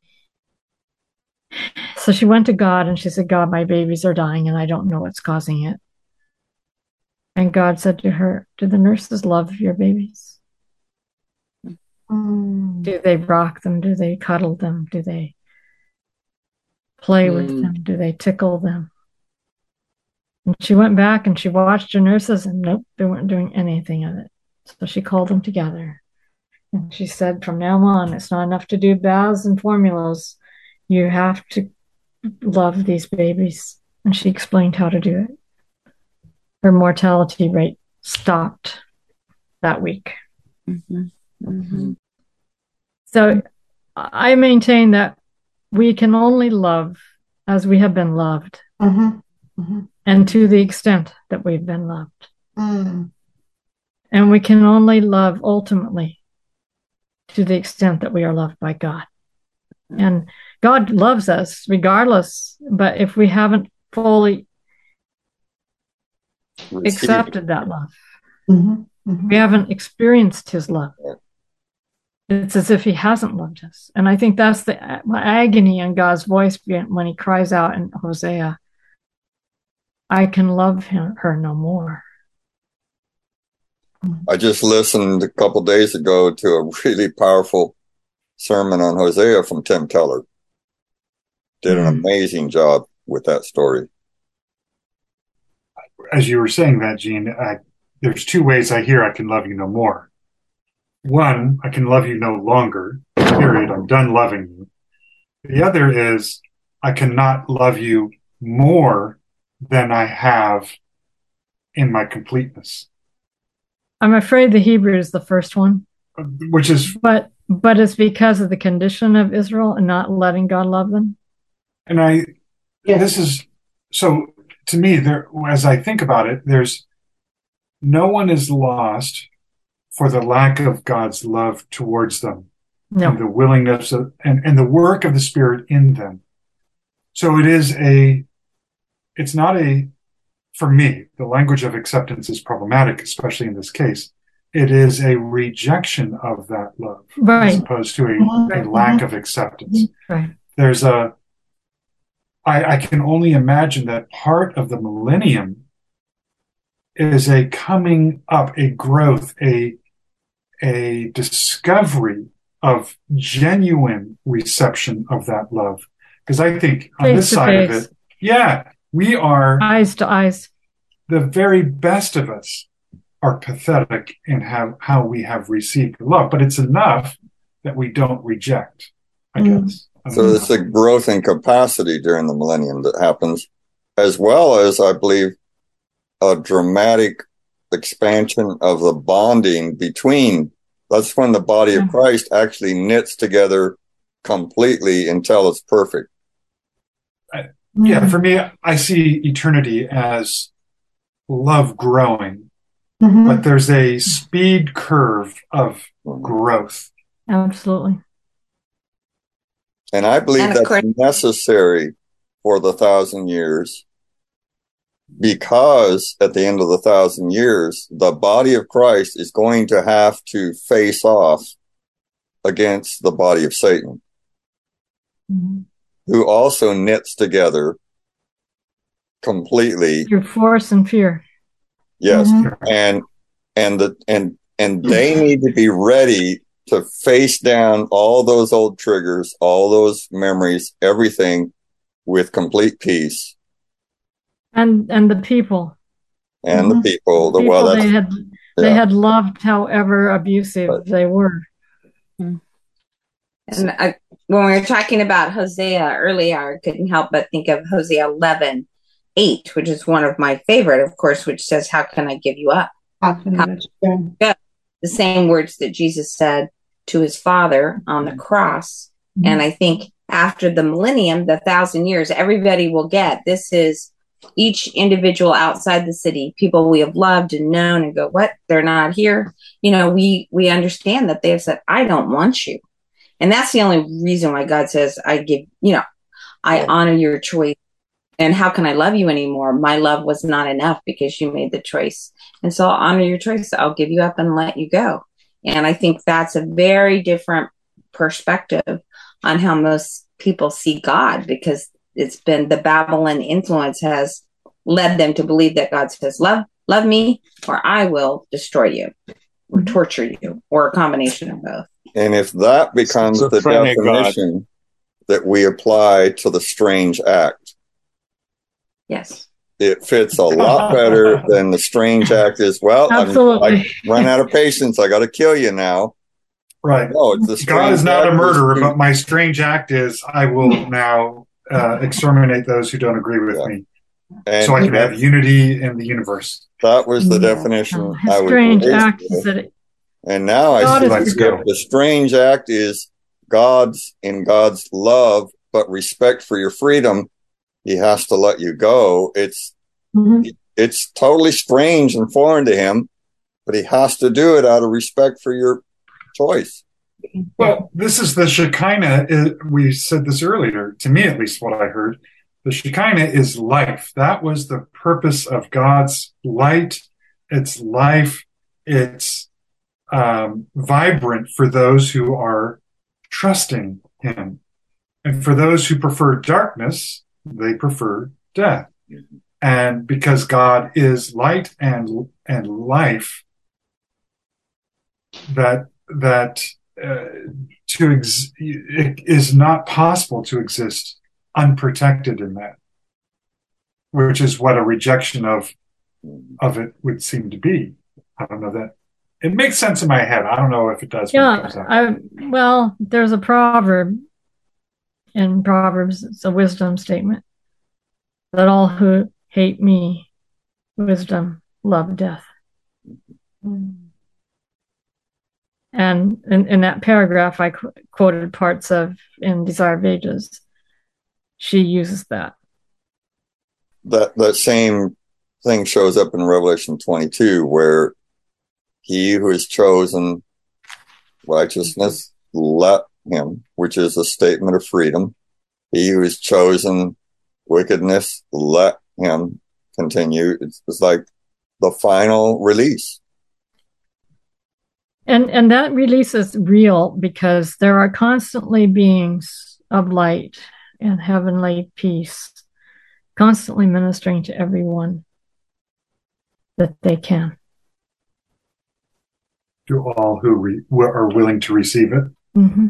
So she went to God and she said, God, my babies are dying and I don't know what's causing it. And God said to her, do the nurses love your babies? Mm. Do they rock them? Do they cuddle them? Do they play with Mm. them? Do they tickle them? And she went back and she watched her nurses, and nope, they weren't doing anything of it. So she called them together. And she said, from now on, it's not enough to do baths and formulas. You have to love these babies. And she explained how to do it. Her mortality rate stopped that week. Mhm. Mhm. So I maintain that we can only love as we have been loved, Mhm. Mhm. and to the extent that we've been loved. Mm. And we can only love ultimately to the extent that we are loved by God. And God loves us regardless, but if we haven't fully accepted that love, Mhm. Mhm. we haven't experienced his love, it's as if he hasn't loved us. And I think that's the agony in God's voice when he cries out in Hosea, I can love him, her no more. I just listened a couple days ago to a really powerful sermon on Hosea from Tim Keller. Did an Mm. amazing job with that story. As you were saying that, Gene, I, there's two ways I hear I can love you no more. One, I can love you no longer, period. I'm done loving you. The other is I cannot love you more than I have in my completeness, I'm afraid the Hebrew is the first one, which is, but but it's because of the condition of Israel and not letting God love them. and I, Yes. this is, so to me, there, as I think about it, there's, no one is lost for the lack of God's love towards them. No. And the willingness of, and, and the work of the Spirit in them. So it is a, it's not a, for me, the language of acceptance is problematic, especially in this case. It is a rejection of that love, Right. as opposed to a, Mhm. a lack of acceptance. Right. There's a, I, I can only imagine that part of the millennium is a coming up, a growth, a, a discovery of genuine reception of that love. Because I think on Face this to side of face. it, yeah, we are Eyes to eyes. the very best of us are pathetic in how, how we have received love, but it's enough that we don't reject, I Mm. guess. I So don't it's know. a growth in capacity during the millennium that happens, as well as, I believe, a dramatic expansion of the bonding between. That's when the body of Yeah. Christ actually knits together completely until it's perfect. Yeah, Mm. for me, I see eternity as love growing, Mhm. but there's a speed curve of growth. Absolutely. And I believe And of that's course, necessary for the thousand years, because at the end of the thousand years, the body of Christ is going to have to face off against the body of Satan, Mhm. who also knits together completely. Through force and fear. Yes. Mhm. And, and the, and, and they need to be ready to face down all those old triggers, all those memories, everything with complete peace. And and the people. And the Mhm. people, the, People well, they that's, had they yeah. had loved however abusive Right. they were. and I, when we were talking about Hosea earlier, I couldn't help but think of Hosea eleven eight, which is one of my favorite, of course, which says, "How can I give you up?" How can I understand? The same words that Jesus said to his Father on the cross. Mhm. And I think after the millennium, the thousand years, everybody will get this is each individual outside the city, people we have loved and known, and go, what? They're not here. You know, we we understand that they have said, I don't want you. And that's the only reason why God says, I give, you know, I Yeah. honor your choice. And how can I love you anymore? My love was not enough because you made the choice. And so I'll honor your choice. I'll give you up and let you go. And I think that's a very different perspective on how most people see God, because it's been the Babylon influence has led them to believe that God says, love, love me, or I will destroy you or torture you, or a combination of both. And if that becomes the Schizophrenic God. definition that we apply to the strange act, Yes. it fits a lot better than the strange act is, well, I'm, Absolutely. I run out of patience. I got to kill you now. Right. No, it's the strange God is not a act murderer, is- but my strange act is I will now uh, exterminate those who don't agree with Yeah. me, and so I can that, have unity in the universe. that was the Yeah. definition His I was strange raised act with. is that it, And now I God see is Let's that go. the strange act is God's, in God's love, but respect for your freedom, he has to let you go. It's, Mhm. it's totally strange and foreign to him, but he has to do it out of respect for your choice. Well, this is the Shekinah. uh, We said this earlier, to me at least, what I heard. The Shekinah is life. That was the purpose of God's light. It's life. It's um, vibrant for those who are trusting him. And for those who prefer darkness, they prefer death. And because God is light and and life, that that uh, to ex- it is not possible to exist unprotected in that, which is what a rejection of of it would seem to be. I don't know that it makes sense in my head. I don't know if it does when it Yeah, comes out. I well, there's a proverb in Proverbs, it's a wisdom statement, that all who hate me, wisdom, love death. And in, in that paragraph I qu- quoted parts of in Desire of Ages, she uses that. That, that same thing shows up in Revelation twenty-two, where he who is chosen righteousness, let him, which is a statement of freedom. He who is chosen wickedness, let him continue. It's, it's like the final release. And and that release is real because there are constantly beings of light and heavenly peace constantly ministering to everyone that they can. To all who re- are willing to receive it. Mm-hmm.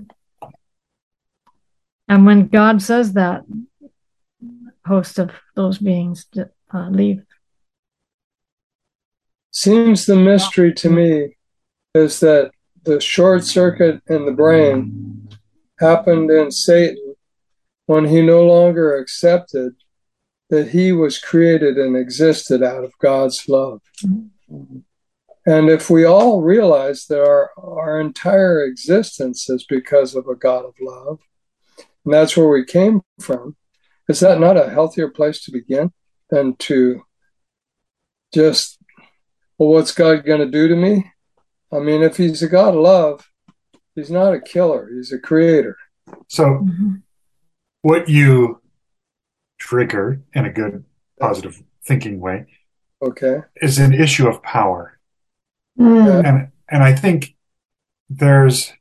And when God says that, host of those beings uh, leave. Seems the mystery to me is that the short circuit in the brain happened in Satan when he no longer accepted that he was created and existed out of God's love. Mm-hmm. And if we all realize that our, our entire existence is because of a God of love, and that's where we came from, is that not a healthier place to begin than to just, well, what's God going to do to me? I mean, if he's a God of love, he's not a killer, he's a creator. So mm-hmm. what you trigger in a good, positive thinking way, okay, is an issue of power. Mm. And and I think there's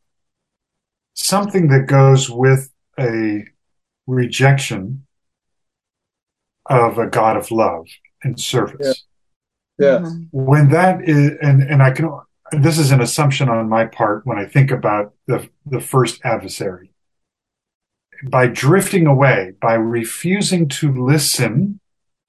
something that goes with a rejection of a God of love and service. Yeah. Yes. When that is, and, and I can, this is an assumption on my part when I think about the, the first adversary. By drifting away, by refusing to listen,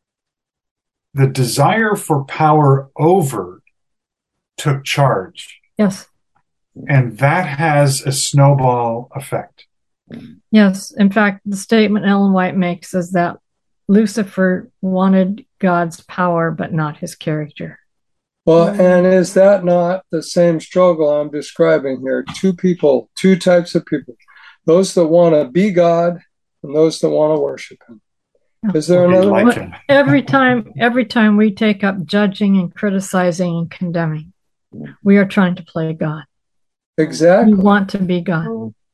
the desire for power over took charge. Yes. And that has a snowball effect. Yes. In fact, the statement Ellen White makes is that Lucifer wanted God's power, but not his character. Well, and is that not the same struggle I'm describing here? Two people, two types of people. Those that want to be God and those that want to worship him. Is there another like one? him. every time, every time we take up judging and criticizing and condemning, we are trying to play God. Exactly. We want to be God.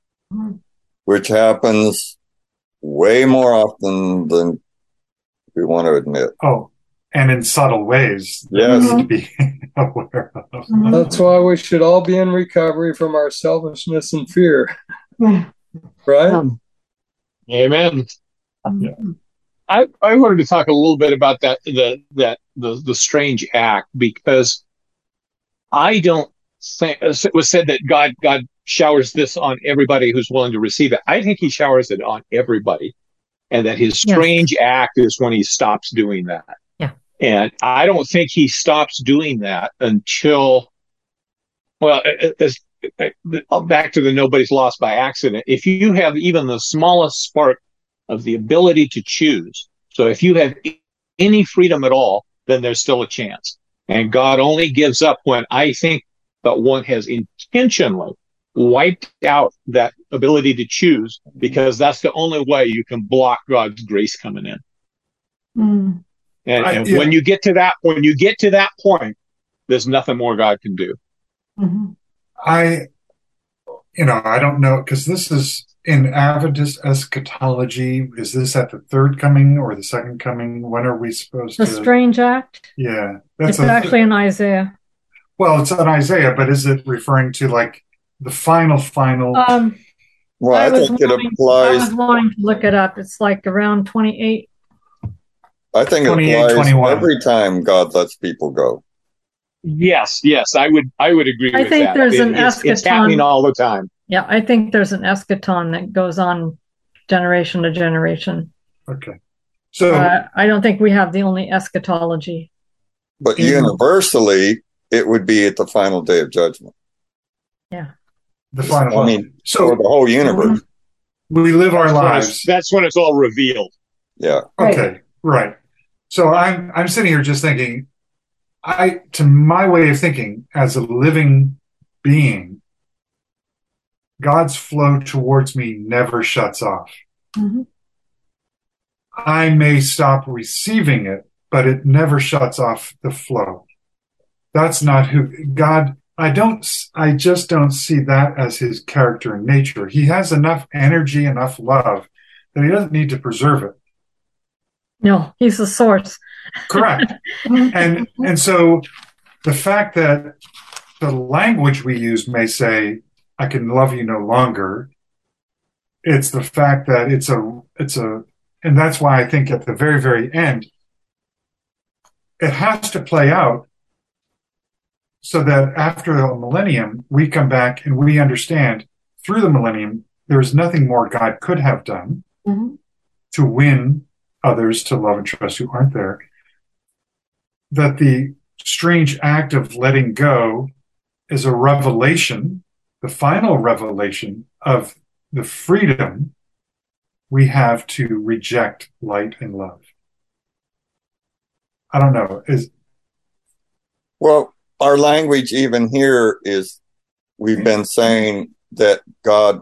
Which happens way more often than we want to admit. Oh, and in subtle ways that Yes. we need to be aware of. That's why we should all be in recovery from our selfishness and fear. Right? Um, Amen. Yeah. I, I wanted to talk a little bit about that the that the the strange act, because I don't think it was said that God God showers this on everybody who's willing to receive it. I think he showers it on everybody, and that his strange yes. act is when he stops doing that. Yeah. And I don't think he stops doing that until, well, as, back to the nobody's lost by accident. If you have even the smallest spark of the ability to choose, so if you have any freedom at all, then there's still a chance. And God only gives up when I think that one has intentionally wiped out that ability to choose, because that's the only way you can block God's grace coming in. Mm. And, I, and yeah. when you get to that, when you get to that point, there's nothing more God can do. Mm-hmm. I, you know, I don't know, because this is in Adventist eschatology. Is this at the third coming or the second coming? When are we supposed the to? The strange act? Yeah. That's it's a, actually in Isaiah. Well, it's in Isaiah, but is it referring to like the final, final? Um, well, I, I think it wanting, applies. I was wanting to look it up. It's like around twenty-eight. I think it applies twenty-one every time God lets people go. Yes, yes, I would, I would agree I with think that. there's it, an it's, eschaton. It's happening all the time. Yeah, I think there's an eschaton that goes on generation to generation. Okay. So uh, I don't think we have the only eschatology. But universally, it would be at the final day of judgment. Yeah. The final. I mean, so for the whole universe. We live our that's lives. When that's when it's all revealed. Yeah. Okay. Right. So I'm I'm sitting here just thinking, I to my way of thinking as a living being, God's flow towards me never shuts off. Mm-hmm. I may stop receiving it, but it never shuts off the flow. That's not who God, I don't, I just don't see that as his character and nature. He has enough energy, enough love that he doesn't need to preserve it. No, he's the source. Correct. and, and so the fact that the language we use may say, I can love you no longer. It's the fact that it's a, it's a, and that's why I think at the very, very end, it has to play out so that after the millennium, we come back and we understand through the millennium, there's nothing more God could have done mm-hmm. to win others to love and trust who aren't there. That the strange act of letting go is a revelation, the final revelation of the freedom we have to reject light and love. I don't know. Is Well, our language even here is, we've been saying that God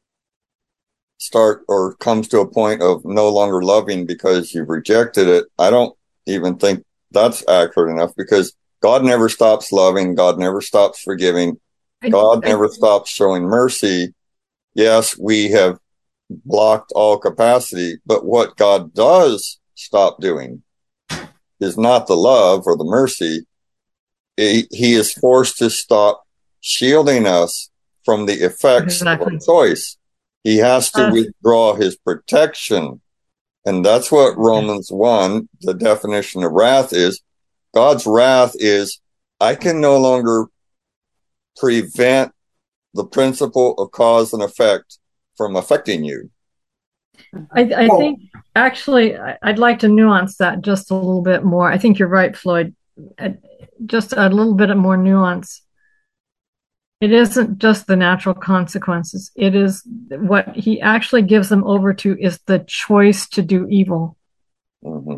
start or comes to a point of no longer loving because you've rejected it. I don't even think that's accurate enough, because God never stops loving. God never stops forgiving. God never stops showing mercy. Yes, we have blocked all capacity, but what God does stop doing is not the love or the mercy. He, he is forced to stop shielding us from the effects Exactly. of our choice. He has to Uh, withdraw his protection. And that's what Romans one, the definition of wrath is. God's wrath is, I can no longer prevent the principle of cause and effect from affecting you. I, I Well- think actually I- I'd like to nuance that just a little bit more. I think you're right, Floyd. Uh, Just a little bit more nuance. It isn't just the natural consequences. It is what he actually gives them over to is the choice to do evil. Mhm.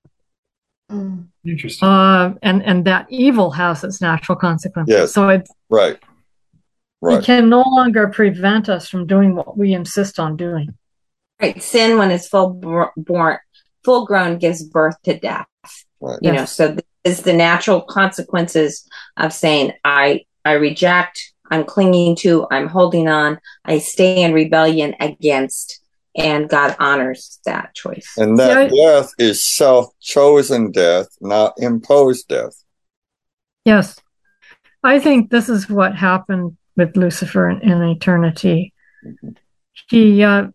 Mm. interesting. Uh, and, and that evil has its natural consequences. Yes. So it's, Right. he Right. can no longer prevent us from doing what we insist on doing. Right. Sin, when it's full bor- born, full grown, gives birth to death. Right. You know, Yes. so this is the natural consequences of saying, I, I reject, I'm clinging to, I'm holding on, I stay in rebellion against, and God honors that choice. And that See, I- death is self-chosen death, not imposed death. Yes. I think this is what happened with Lucifer in, in eternity. He, uh,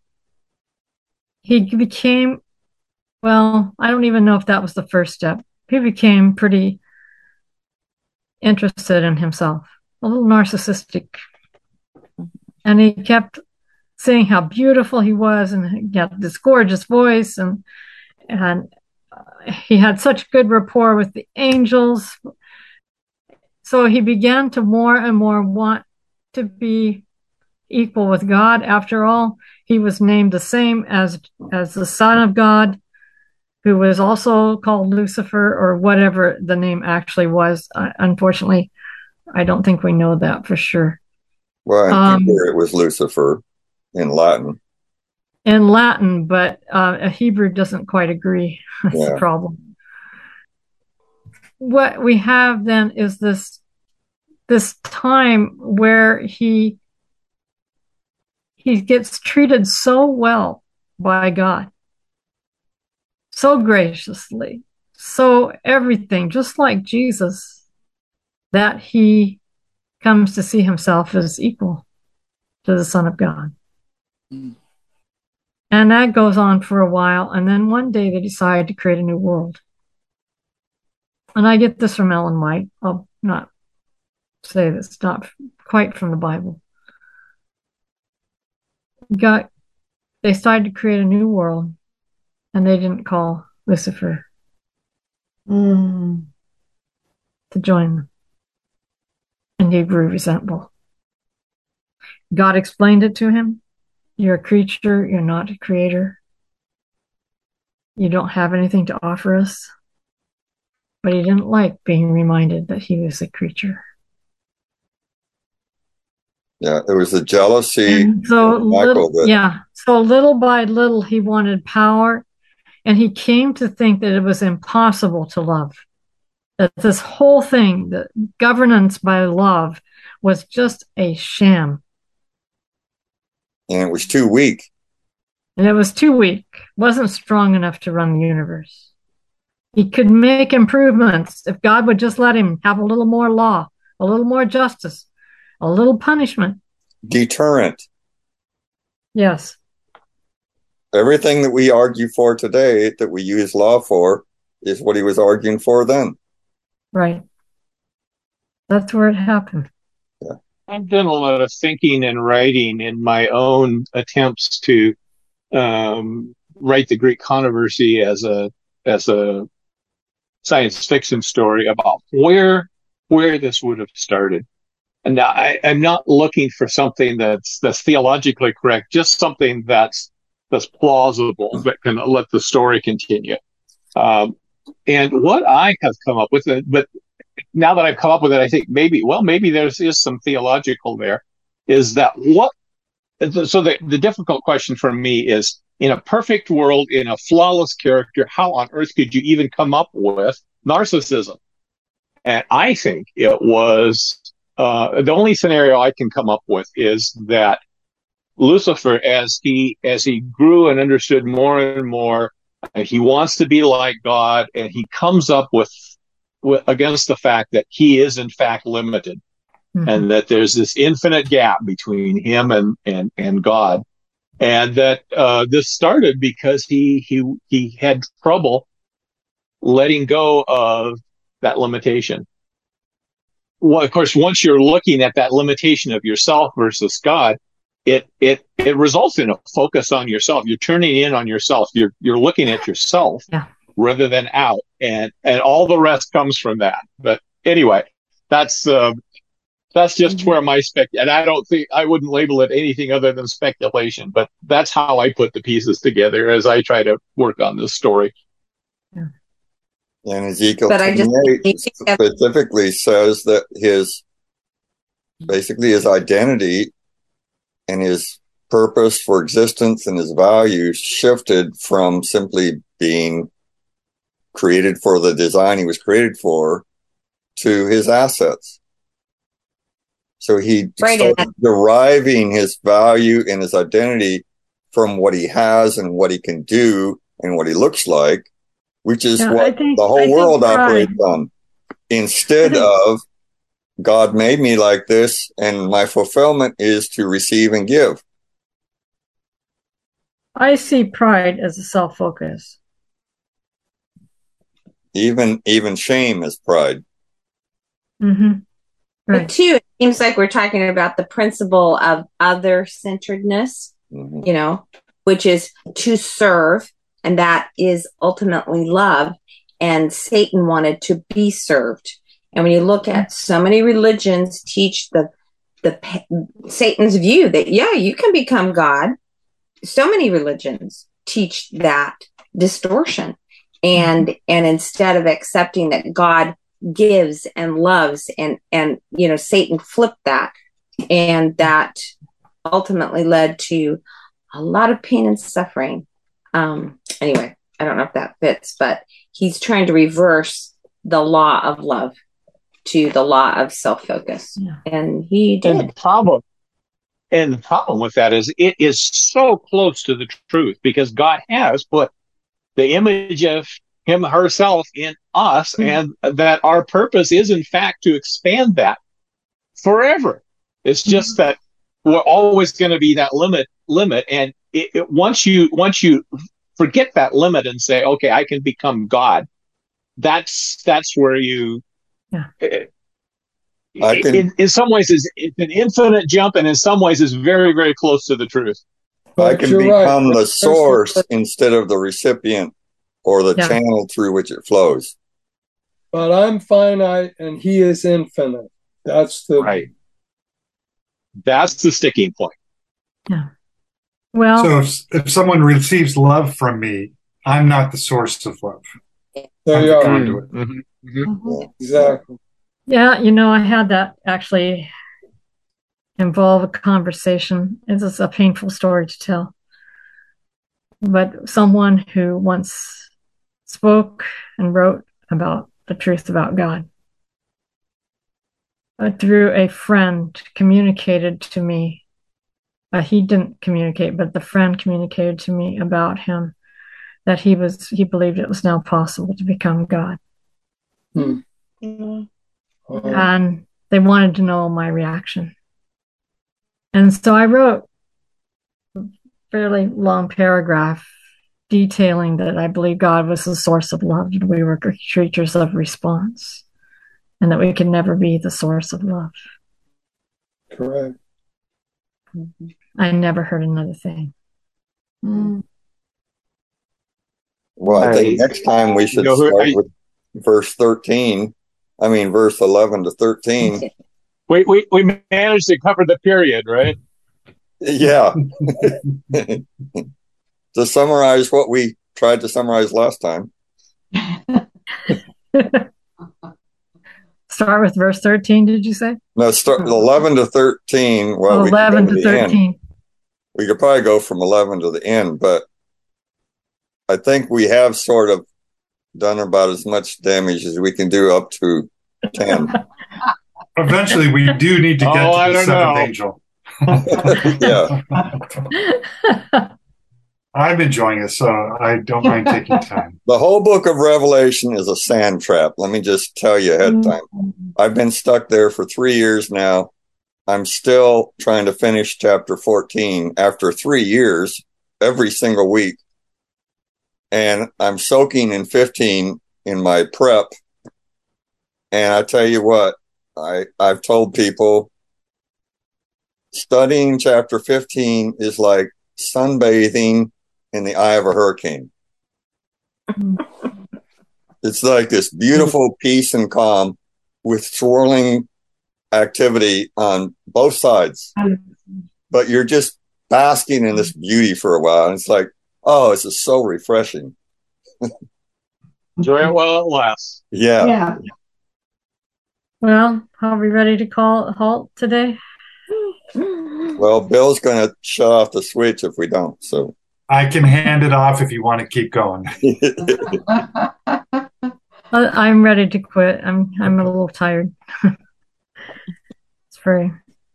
he became, well, I don't even know if that was the first step. He became pretty interested in himself, a little narcissistic. And he kept saying how beautiful he was, and he had this gorgeous voice, and and uh, he had such good rapport with the angels. So he began to more and more want to be equal with God. After all, he was named the same as as the Son of God, who was also called Lucifer, or whatever the name actually was. Uh, unfortunately, I don't think we know that for sure. Well, in Um, Hebrew, it was Lucifer in Latin. in Latin, but uh, a Hebrew doesn't quite agree. That's Yeah. the problem. What we have then is this this time where he he gets treated so well by God, so graciously, so everything, just like Jesus, that he comes to see himself as equal to the Son of God. Mm. And that goes on for a while. And then one day they decide to create a new world. And I get this from Ellen White. I'll not say this, not quite from the Bible. Got, they decided to create a new world, and they didn't call Lucifer Mm. to join them. And he grew resentful. God explained it to him. You're a creature, you're not a creator. You don't have anything to offer us. But he didn't like being reminded that he was a creature. Yeah, it was the jealousy And so, of Michael little, that yeah, so little by little, he wanted power, and he came to think that it was impossible to love. That this whole thing, the governance by love, was just a sham, and it was too weak. and it was too weak, wasn't strong enough to run the universe. He could make improvements if God would just let him have a little more law, a little more justice, a little punishment. Deterrent. Yes. Everything that we argue for today, that we use law for, is what he was arguing for then. Right. That's where it happened. I've done a lot of thinking and writing in my own attempts to um, write the Greek controversy as a as a science fiction story about where where this would have started. And now I, I'm not looking for something that's that's theologically correct, just something that's that's plausible that can let the story continue. Um, and what I have come up with, but now that I've come up with it, I think maybe, well, maybe there's is some theological there, is that what, so the, the difficult question for me is, in a perfect world, in a flawless character, how on earth could you even come up with narcissism? And I think it was, uh, the only scenario I can come up with is that Lucifer, as he, as he grew and understood more and more, and he wants to be like God, and he comes up with, with against the fact that he is in fact limited, mm-hmm. and that there's this infinite gap between him and and and God, and that uh, this started because he he he had trouble letting go of that limitation. Well, of course, once you're looking at that limitation of yourself versus God, it it it results in a focus on yourself. You're turning in on yourself. You're you're looking at yourself, yeah. rather than out, and and all the rest comes from that. But anyway, that's uh, that's just mm-hmm. where my spec. And I don't think I wouldn't label it anything other than speculation. But that's how I put the pieces together as I try to work on this story. Yeah. And Ezekiel twenty-eight specifically says that his basically his identity and his purpose for existence and his values shifted from simply being created for the design he was created for to his assets. So he right started deriving his value and his identity from what he has and what he can do and what he looks like, which is yeah, what think, the whole I world operates on. Instead think, of God made me like this, and my fulfillment is to receive and give. I see pride as a self-focus. Even even shame is pride. Mm-hmm. Right. But too, it seems like we're talking about the principle of other-centeredness, mm-hmm. you know, which is to serve, and that is ultimately love. And Satan wanted to be served. And when you look at so many religions teach the the Satan's view that, yeah, you can become God. So many religions teach that distortion. And mm-hmm. and instead of accepting that God gives and loves, and, and, you know, Satan flipped that. And that ultimately led to a lot of pain and suffering. Um, anyway, I don't know if that fits, but he's trying to reverse the law of love to the law of self-focus. Yeah. And he did. And the problem, and the problem with that is it is so close to the truth, because God has put the image of him herself in us, mm-hmm. and that our purpose is in fact to expand that forever. It's just mm-hmm. that we're always going to be that limit limit. And it, it, once you, once you forget that limit and say, okay, I can become God, that's, that's where you, yeah. It, I can, in, in some ways is it's an infinite jump, and in some ways is very, very close to the truth. I can become right. the source instead of the recipient or the yeah. channel through which it flows. But I'm finite and he is infinite. That's the right. That's the sticking point. Yeah. Well, so if, if someone receives love from me, I'm not the source of love. There I'm you the are. conduit. Mm-hmm. Mm-hmm. Mm-hmm. Exactly. Yeah, you know, I had that actually involve a conversation. It's a painful story to tell. But someone who once spoke and wrote about the truth about God, but through a friend, communicated to me. Uh, he didn't communicate, but the friend communicated to me about him, that he was he believed it was now possible to become God. Hmm. Mm-hmm. And they wanted to know my reaction. And so I wrote a fairly long paragraph detailing that I believe God was the source of love, and we were creatures of response, and that we could never be the source of love. Correct. I never heard another thing. Mm. Well, I think I, next time we should you know, start I, with verse thirteen, I mean, verse eleven to thirteen. We, we, we managed to cover the period, right? Yeah. To summarize what we tried to summarize last time. Start with verse thirteen, did you say? No, start eleven to thirteen. Well, Oh, we could go eleven to to the end. thirteen. We could probably go from eleven to the end, but I think we have sort of done about as much damage as we can do up to ten. Eventually, we do need to get Oh, to I the don't seventh know. angel. Yeah. I'm enjoying it, so I don't mind taking time. The whole book of Revelation is a sand trap. Let me just tell you ahead of time. I've been stuck there for three years now. I'm still trying to finish chapter fourteen after three years, every single week. And I'm soaking in fifteen in my prep. And I tell you what, I, I've told people studying chapter fifteen is like sunbathing in the eye of a hurricane. It's like this beautiful peace and calm with swirling activity on both sides. But you're just basking in this beauty for a while. And it's like, oh, this is so refreshing. Enjoy it while it lasts. Yeah. Yeah. Well, are we ready to call a halt today? Well, Bill's going to shut off the switch if we don't. So I can hand it off if you want to keep going. I- I'm ready to quit. I'm I'm a little tired. Let's pray.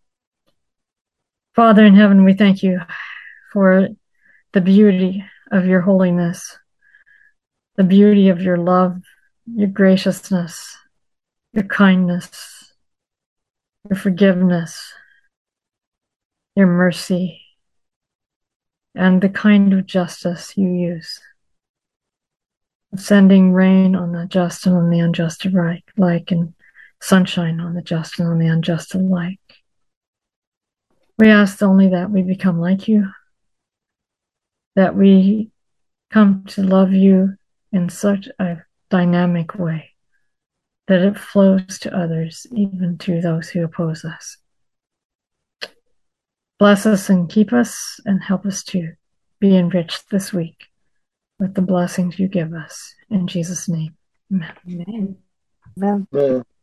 Father in heaven, we thank you for the beauty of your holiness, the beauty of your love, your graciousness, your kindness, your forgiveness, your mercy, and the kind of justice you use, sending rain on the just and on the unjust alike, like, and sunshine on the just and on the unjust alike. We ask only that we become like you, that we come to love you in such a dynamic way that it flows to others, even to those who oppose us. Bless us and keep us and help us to be enriched this week with the blessings you give us. In Jesus' name, amen. Amen. Man.